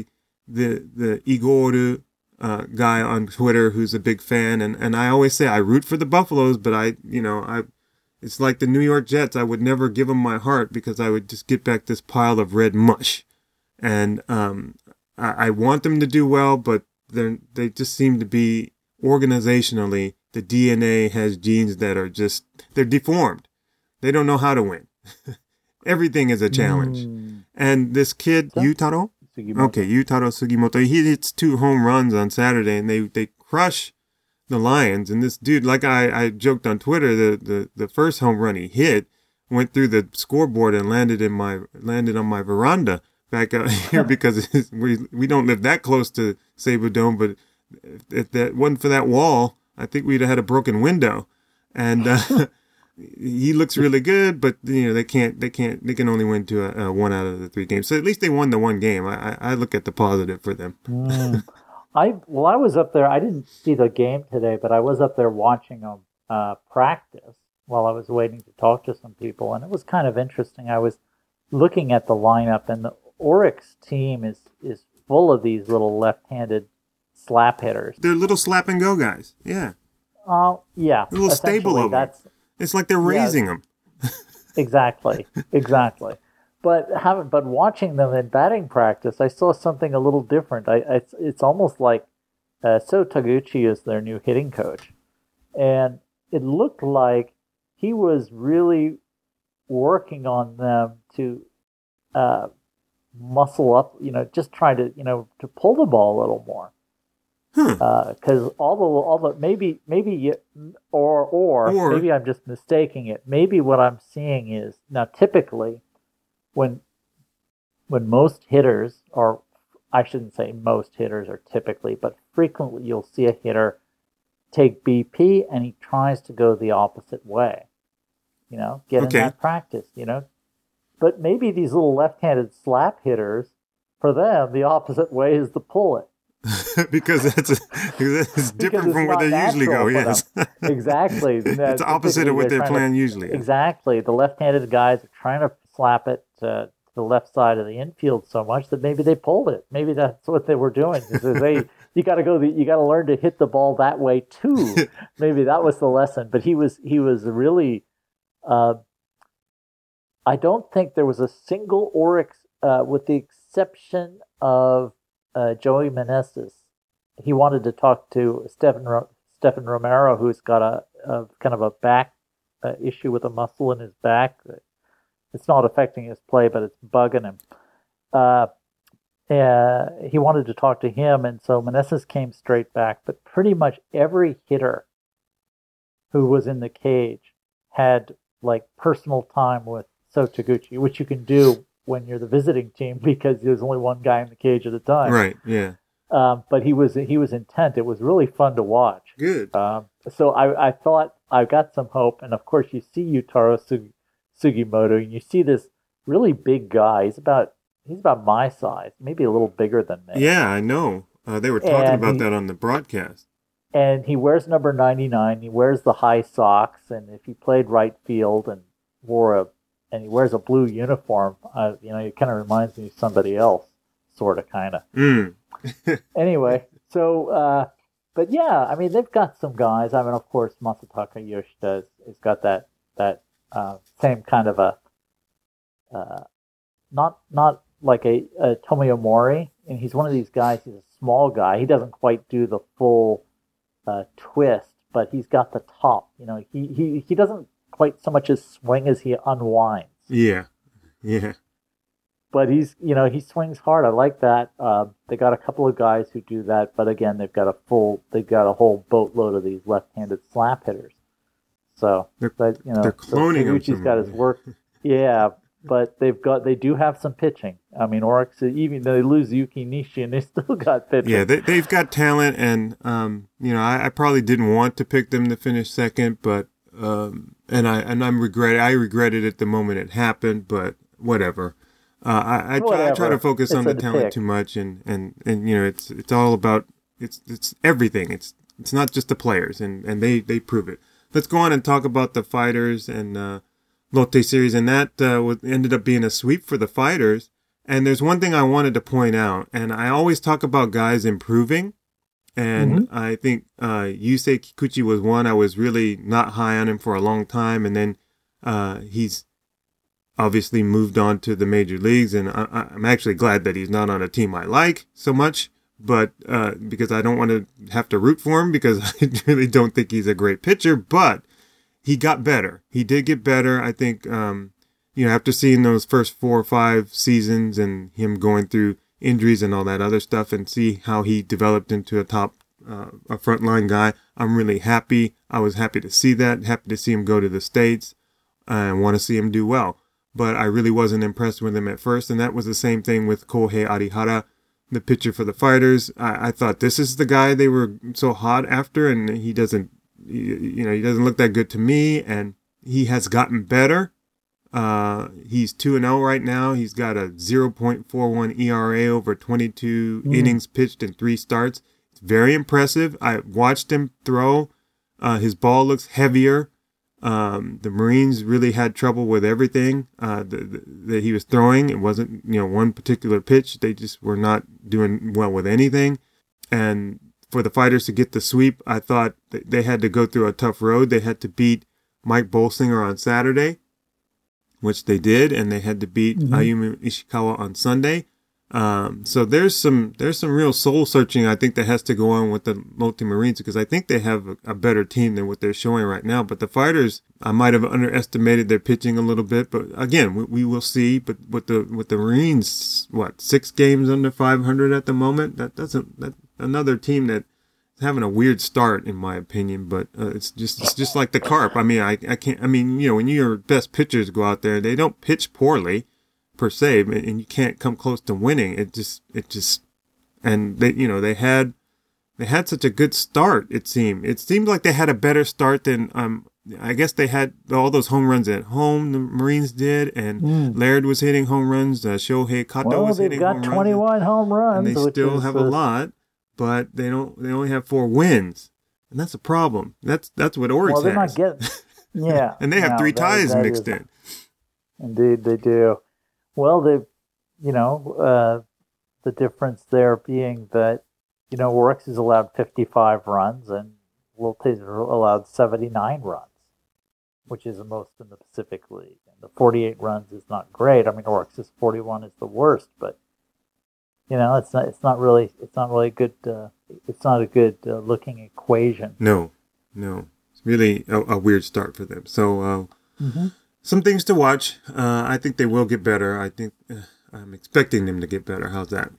Igoru guy on Twitter who's a big fan, and I always say I root for the Buffaloes, but it's like the New York Jets. I would never give them my heart, because I would just get back this pile of red mush. And I want them to do well, but they just seem to be, organizationally, the DNA has genes that are just, they're deformed. They don't know how to win. Everything is a challenge. And this kid, Yutaro Sugimoto, he hits 2 home runs on Saturday, and they crush the Lions. And this dude, like I joked on Twitter, the first home run he hit went through the scoreboard and landed on my veranda back out here, because we don't live that close to Seibu Dome, but if that wasn't for that wall, I think we'd have had a broken window. And he looks really good, but they can only win 1 out of the 3 games. So at least they won the 1 game. I look at the positive for them. I was up there. I didn't see the game today, but I was up there watching them practice while I was waiting to talk to some people, and it was kind of interesting. I was looking at the lineup, and the Oryx team is full of these little left-handed slap hitters. They're little slap and go guys. Yeah. Yeah. A little stable of them. It's like they're raising them. Exactly. But watching them in batting practice, I saw something a little different. It's almost like So Taguchi is their new hitting coach, and it looked like he was really working on them to muscle up. Just try to to pull the ball a little more. Because all the maybe I'm just mistaking it. Maybe what I'm seeing is, now typically when most hitters, or I shouldn't say most hitters are typically, but frequently you'll see a hitter take BP and he tries to go the opposite way. Get in that practice. But maybe these little left-handed slap hitters, for them, the opposite way is to pull it. because it's different from where they usually go. Yes, exactly. It's opposite of what they're playing usually. Exactly. The left-handed guys are trying to slap it to the left side of the infield so much that maybe they pulled it. Maybe that's what they were doing. You got to learn to hit the ball that way too. Maybe that was the lesson. But he was really. I don't think there was a single Oryx, with the exception of Joey Meneses. He wanted to talk to Stefan Romero, who's got a kind of a back issue with a muscle in his back. It's not affecting his play, but it's bugging him. He wanted to talk to him, and so Meneses came straight back. But pretty much every hitter who was in the cage had like personal time with So Taguchi, which you can do when you're the visiting team because there's only one guy in the cage at a time. Right. Yeah. But he was intent. It was really fun to watch. Good. So I thought I got some hope, and of course you see Yutaro Sugimoto, and you see this really big guy. He's about my size, maybe a little bigger than me. Yeah, I know. They were talking about that on the broadcast. And he wears number 99. He wears the high socks, and if he played right field and he wears a blue uniform, it kind of reminds me of somebody else, sort of, kind of. Anyway, so, but yeah, I mean, they've got some guys. I mean, of course, Masataka Yoshida has got that same kind of a, not like a Tomoyo Mori, and he's one of these guys. He's a small guy. He doesn't quite do the full twist, but he's got the top. He doesn't quite so much as swing as he unwinds. Yeah. But he swings hard. I like that. They got a couple of guys who do that, but again, they've got a whole boatload of these left-handed slap hitters. So, they're cloning him. Taguchi's got his work. Yeah, but they do have some pitching. I mean, Oryx, even though they lose Yuki Nishi, and they still got pitching. Yeah, they've got talent, and I probably didn't want to pick them to finish second, but I regretted it the moment it happened, but whatever. I try to focus on the talent too much, and it's all about it's everything. It's not just the players, and they prove it. Let's go on and talk about the Fighters and Lotte series, and that ended up being a sweep for the Fighters. And there's one thing I wanted to point out, and I always talk about guys improving, and I think Yusei Kikuchi was one. I was really not high on him for a long time, and then he's obviously moved on to the major leagues, and I'm actually glad that he's not on a team I like so much, but because I don't want to have to root for him because I really don't think he's a great pitcher, but he got better. He did get better. I think, after seeing those first 4 or 5 seasons and him going through injuries and all that other stuff and see how he developed into a frontline guy, I'm really happy. I was happy to see that, happy to see him go to the States and want to see him do well. But I really wasn't impressed with him at first, and that was the same thing with Kohei Arihara, the pitcher for the Fighters. I thought this is the guy they were so hot after, and he doesn't look that good to me, and he has gotten better. He's 2-0 right now. He's got a 0.41 ERA over 22 innings pitched in 3 starts. It's very impressive. I watched him throw. His ball looks heavier. The Marines really had trouble with everything that he was throwing. It wasn't, one particular pitch. They just were not doing well with anything. And for the Fighters to get the sweep, I thought they had to go through a tough road. They had to beat Mike Bolsinger on Saturday, which they did, and they had to beat Ayumu Ishikawa on Sunday. So there's some real soul searching I think that has to go on with the Lotte Marines, because I think they have a better team than what they're showing right now. But the Fighters, I might have underestimated their pitching a little bit, but again, we will see. But with the Marines, 6 games under 500 at the moment? That's another team that is having a weird start in my opinion. But it's just like the Carp. I mean, I can't. I mean, when your best pitchers go out there, they don't pitch poorly per se, and you can't come close to winning. And they had such a good start. It seemed like they had a better start than I guess they had all those home runs at home. The Marines did, and Laird was hitting home runs. Shohei Kato was hitting home runs. They've got 21 home runs, and they still have a lot, but they only have 4 wins, and that's a problem. That's what Oryx has. They're not getting. Yeah, and they have 3 ties mixed in. Indeed, they do. Well, the difference there being that, Oryx is allowed 55 runs and Lotte is allowed 79 runs, which is the most in the Pacific League. And the 48 runs is not great. I mean, Oryx's 41 is the worst, but It's not really good. It's not a good looking equation. No. It's really a weird start for them. So some things to watch. I think they will get better. I think I'm expecting them to get better. How's that?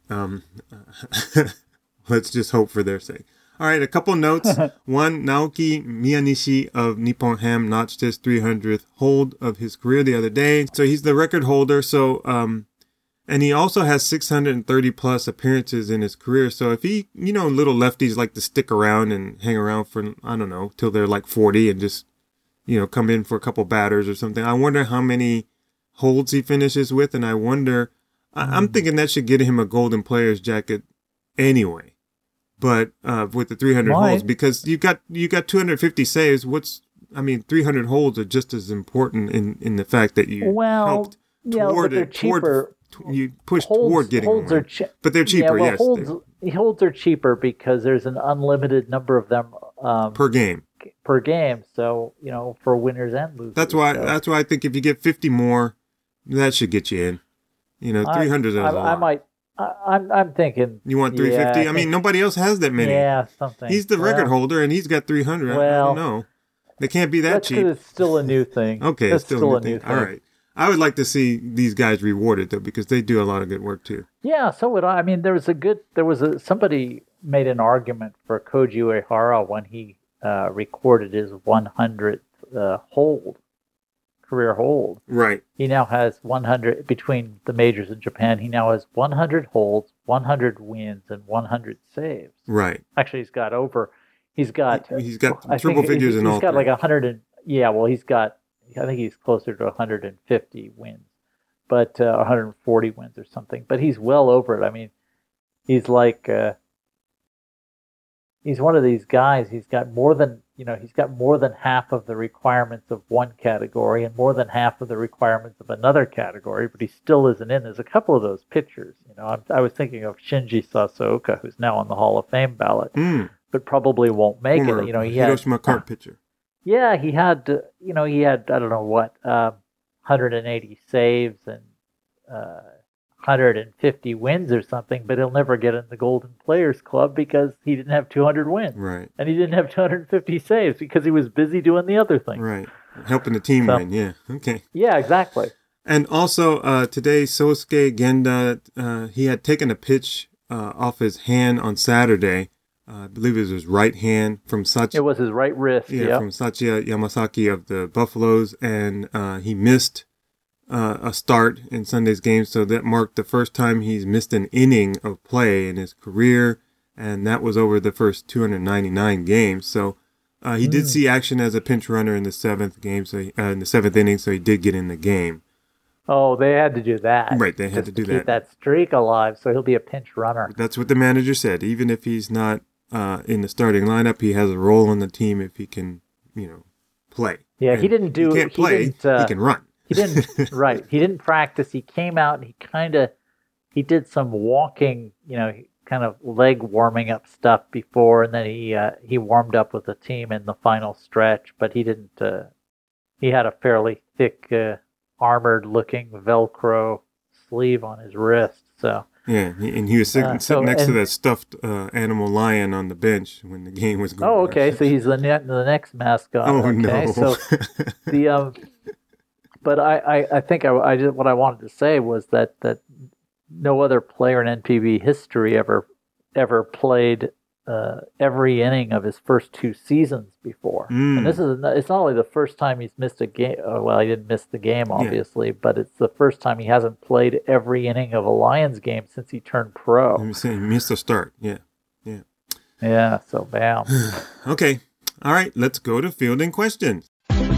Let's just hope for their sake. All right, a couple notes. One, Naoki Miyanishi of Nippon Ham notched his 300th hold of his career the other day. So he's the record holder. So, and he also has 630 plus appearances in his career. So if he, little lefties like to stick around and hang around for, I don't know, till they're like 40 and just, come in for a couple batters or something. I wonder how many holds he finishes with. And I wonder, I'm thinking that should get him a golden player's jacket anyway. But with the 300 holds, because you got 250 saves, 300 holds are just as important in the fact that you helped toward it. You pushed toward getting holds one. But they're cheaper, yes. Holds are cheaper because there's an unlimited number of them per game. So, for winners and losers. That's why I think if you get 50 more, that should get you in. 300 is a lot. I'm thinking. You want 350? I mean, nobody else has that many. Yeah, something. He's the record holder, and he's got 300. I don't know. They can't be that cheap. It's still a new thing. Okay, it's still a new thing. All right. I would like to see these guys rewarded, though, because they do a lot of good work, too. Yeah, so would I. I mean, somebody made an argument for Koji Uehara when he recorded his 100th career hold. Right. He now has 100 between the majors in Japan. He now has 100 holds, 100 wins, and 100 saves. Right. Actually, he's got triple figures in all. He's got like 100. I think he's closer to 150 wins, but 140 wins or something. But he's well over it. I mean, he's like he's one of these guys. He's got more than half of the requirements of one category and more than half of the requirements of another category, but he still isn't in. There's a couple of those pitchers. I was thinking of Shinji Sasaoka, who's now on the Hall of Fame ballot, but probably won't make it. He Hiroshima Cart pitcher. Yeah, he had I don't know what 180 saves and 150 wins or something, but he'll never get in the Golden Players Club because he didn't have 200 wins. Right. And he didn't have 250 saves because he was busy doing the other thing. Right. Helping the team win, yeah. Okay. Yeah, exactly. And also, today, Sosuke Genda, he had taken a pitch off his hand on Saturday. I believe it was his right hand from It was his right wrist, from Sachiya Yamasaki of the Buffaloes, and he missed a start in Sunday's game, so that marked the first time he's missed an inning of play in his career, and that was over the first 299 games. So he did see action as a pinch runner in the seventh game, in the seventh inning, so he did get in the game. Oh, they had to do that. Right, they had to do that. Keep that streak alive, so he'll be a pinch runner. That's what the manager said. Even if he's not in the starting lineup, he has a role on the team if he can, play. Yeah, and he didn't do. He can't play. He can run. He didn't. Right. He didn't practice. He came out and he did some walking. Kind of leg warming up stuff before, and then he warmed up with the team in the final stretch. But he didn't. He had a fairly thick, armored-looking Velcro sleeve on his wrist. So. Yeah, and he was sitting next to that stuffed animal lion on the bench when the game was going. Oh, okay. So he's the next mascot. Oh, okay. no. So but I think what I wanted to say was that no other player in NPB history ever played every inning of his first two seasons before. And it's not only the first time he's missed a game. Well, he didn't miss the game, obviously, but it's the first time he hasn't played every inning of a Lions game since he turned pro. He missed a start. Yeah. Yeah. So bam. Okay. All right. Let's go to fielding questions.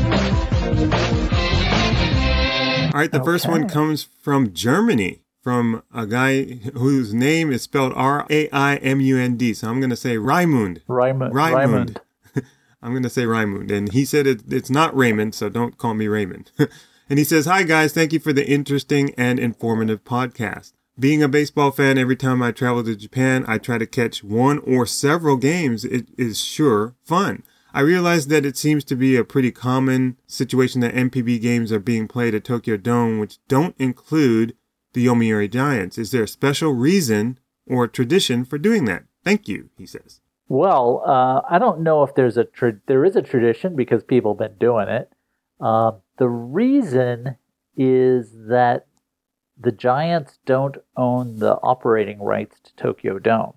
All right. The first one comes from Germany, from a guy whose name is spelled Raimund. So I'm going to say Raimund. Raimund. I'm going to say Raimund. And he said it's not Raymond, so don't call me Raymond. And he says, "Hi, guys. Thank you for the interesting and informative podcast. Being a baseball fan, every time I travel to Japan, I try to catch one or several games. It is sure fun. I realize that it seems to be a pretty common situation that NPB games are being played at Tokyo Dome, which don't include the Yomiuri Giants. Is there a special reason or tradition for doing that? Thank you, he says. Well, I don't know if there is a tradition because people have been doing it. The reason is that the Giants don't own the operating rights to Tokyo Dome.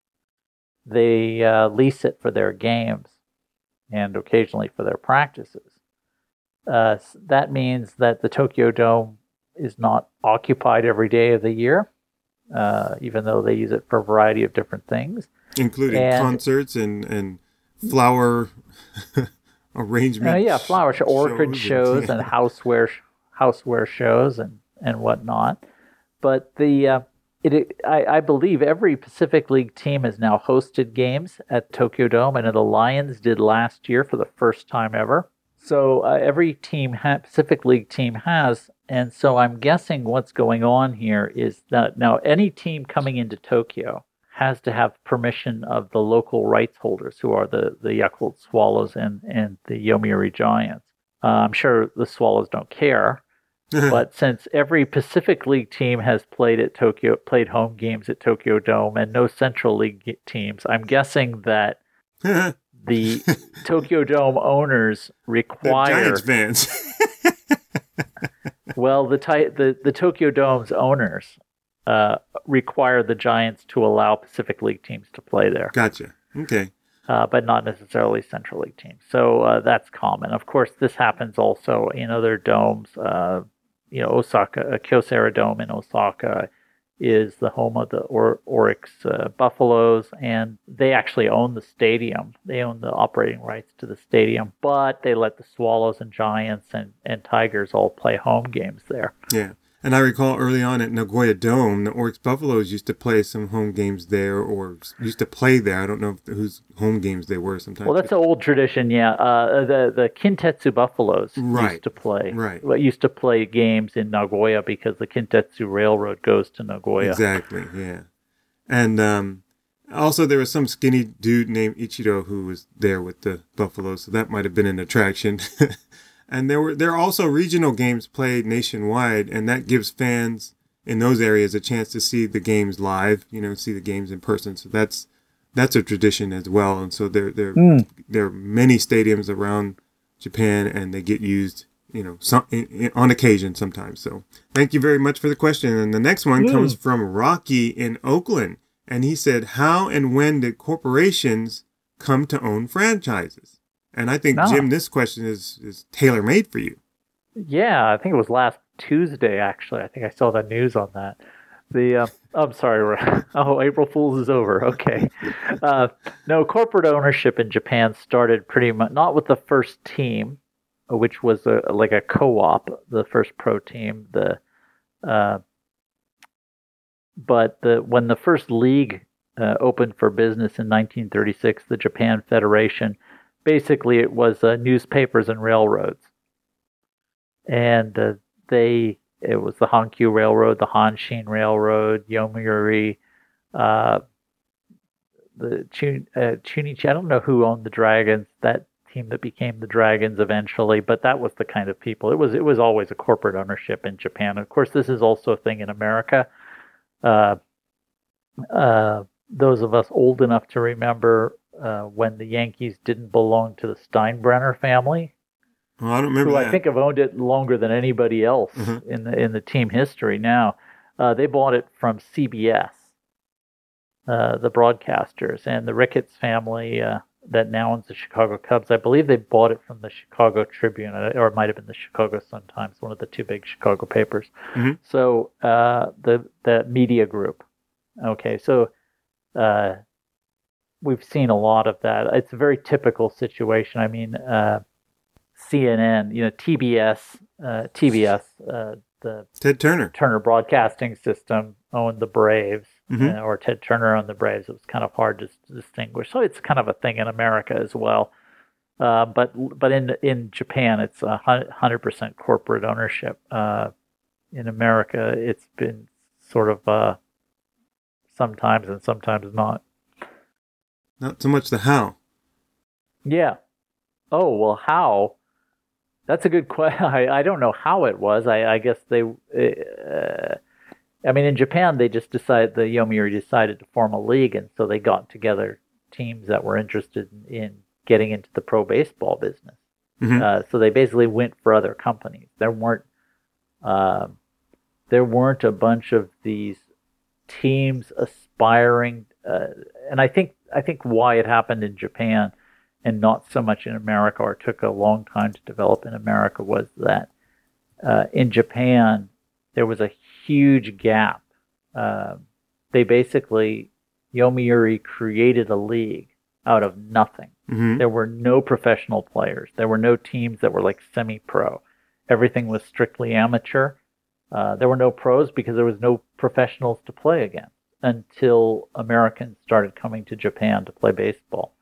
They lease it for their games and occasionally for their practices. That means that the Tokyo Dome is not occupied every day of the year, even though they use it for a variety of different things. Including concerts and flower arrangement. Flower orchid shows and houseware shows and whatnot. But I believe every Pacific League team has now hosted games at Tokyo Dome, and the Lions did last year for the first time ever. So every Pacific League team has, and so I'm guessing what's going on here is that now any team coming into Tokyo has to have permission of the local rights holders, who are the Yakult Swallows and the Yomiuri Giants. I'm sure the Swallows don't care, but since every Pacific League team has played home games at Tokyo Dome, and no Central League teams, I'm guessing that the Tokyo Dome owners require Giants fans. Well, the Tokyo Dome's owners require the Giants to allow Pacific League teams to play there. Gotcha. Okay. But not necessarily Central League teams. So that's common. Of course, this happens also in other domes. Osaka, Kyocera Dome in Osaka is the home of the Oryx Buffaloes, and they actually own the stadium. They own the operating rights to the stadium, but they let the Swallows and Giants and Tigers all play home games there. Yeah. And I recall early on at Nagoya Dome, the Oryx Buffaloes used to play some home games there, or used to play there. I don't know whose home games they were sometimes. Well, that's an old tradition, yeah. The Kintetsu Buffaloes used to play. Right. Used to play games in Nagoya because the Kintetsu Railroad goes to Nagoya. Exactly, yeah. And also there was some skinny dude named Ichiro who was there with the Buffaloes, so that might have been an attraction. And there are also regional games played nationwide, and that gives fans in those areas a chance to see the games live, see the games in person. So that's a tradition as well. And so there are many stadiums around Japan, and they get used, on occasion sometimes. So thank you very much for the question. And the next one comes from Rocky in Oakland, and he said, "How and when did corporations come to own franchises?" And I think, Jim, this question is tailor-made for you. Yeah, I think it was last Tuesday, actually. I think I saw the news on that. I'm sorry. Oh, April Fool's is over. Okay. No, corporate ownership in Japan started pretty much, not with the first team, which was like a co-op, the first pro team. When the first league opened for business in 1936, the Japan Federation, basically, it was newspapers and railroads, and it was the Hankyu Railroad, the Hanshin Railroad, Yomiuri, the Chunichi. I don't know who owned the Dragons, that team that became the Dragons eventually, but that was the kind of people. It was always a corporate ownership in Japan. Of course, this is also a thing in America. Those of us old enough to remember when the Yankees didn't belong to the Steinbrenner family. Well, I don't remember who that. I think have owned it longer than anybody else in the team history now. They bought it from CBS, the broadcasters, and the Ricketts family that now owns the Chicago Cubs. I believe they bought it from the Chicago Tribune, or it might have been the Chicago Sun-Times, one of the two big Chicago papers. Mm-hmm. So the media group. Okay, so we've seen a lot of that. It's a very typical situation. I mean, CNN, TBS, the Ted Turner Broadcasting System owned the Braves, or Ted Turner owned the Braves. It was kind of hard to distinguish. So it's kind of a thing in America as well. But in Japan, it's 100% corporate ownership. In America, it's been sort of sometimes and sometimes not. Not so much the how. Yeah. Oh, well, how? That's a good question. I don't know how it was. I guess I mean, in Japan, they just decided, the Yomiuri decided to form a league, and so they got together teams that were interested in getting into the pro baseball business. Mm-hmm. So they basically went for other companies. There weren't a bunch of these teams aspiring, and I think why it happened in Japan and not so much in America, or took a long time to develop in America, was that in Japan there was a huge gap. They basically, Yomiuri created a league out of nothing. Mm-hmm. There were no professional players. There were no teams that were like semi-pro. Everything was strictly amateur. There were no pros because there was no professionals to play against until Americans started coming to Japan to play baseball.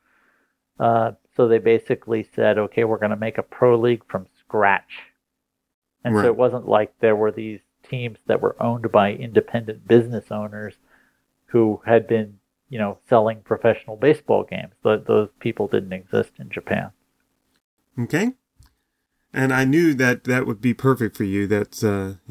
So they basically said, okay, we're going to make a pro league from scratch. And Right. so it wasn't like there were these teams that were owned by independent business owners who had been, selling professional baseball games. Those people didn't exist in Japan. Okay. And I knew that would be perfect for you. That's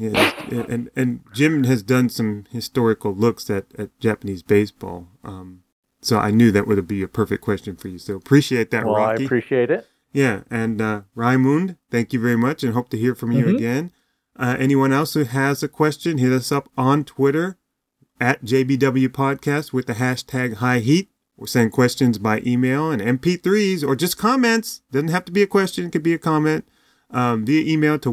and Jim has done some historical looks at Japanese baseball. So I knew that would be a perfect question for you. So appreciate that, Well, Rocky. I appreciate it. Yeah, and Raimund, thank you very much, and hope to hear from you again. Anyone else who has a question, hit us up on Twitter at JBW Podcast with the hashtag High Heat, or send questions by email and MP3s, or just comments. Doesn't have to be a question, it could be a comment. Via email to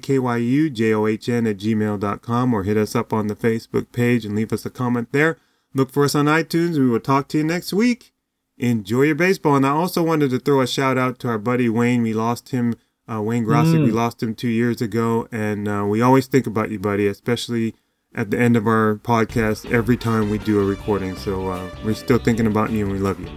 yakyujohn@gmail.com, or hit us up on the Facebook page and leave us a comment there. Look for us on iTunes. We will talk to you next week. Enjoy your baseball. And I also wanted to throw a shout out to our buddy Wayne. We lost him, Wayne Grossick. We lost him 2 years ago. And we always think about you, buddy, especially at the end of our podcast every time we do a recording. So we're still thinking about you, and we love you.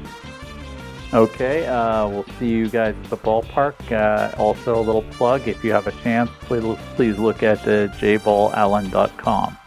Okay, we'll see you guys at the ballpark. Also, a little plug, if you have a chance, please look at jballallen.com.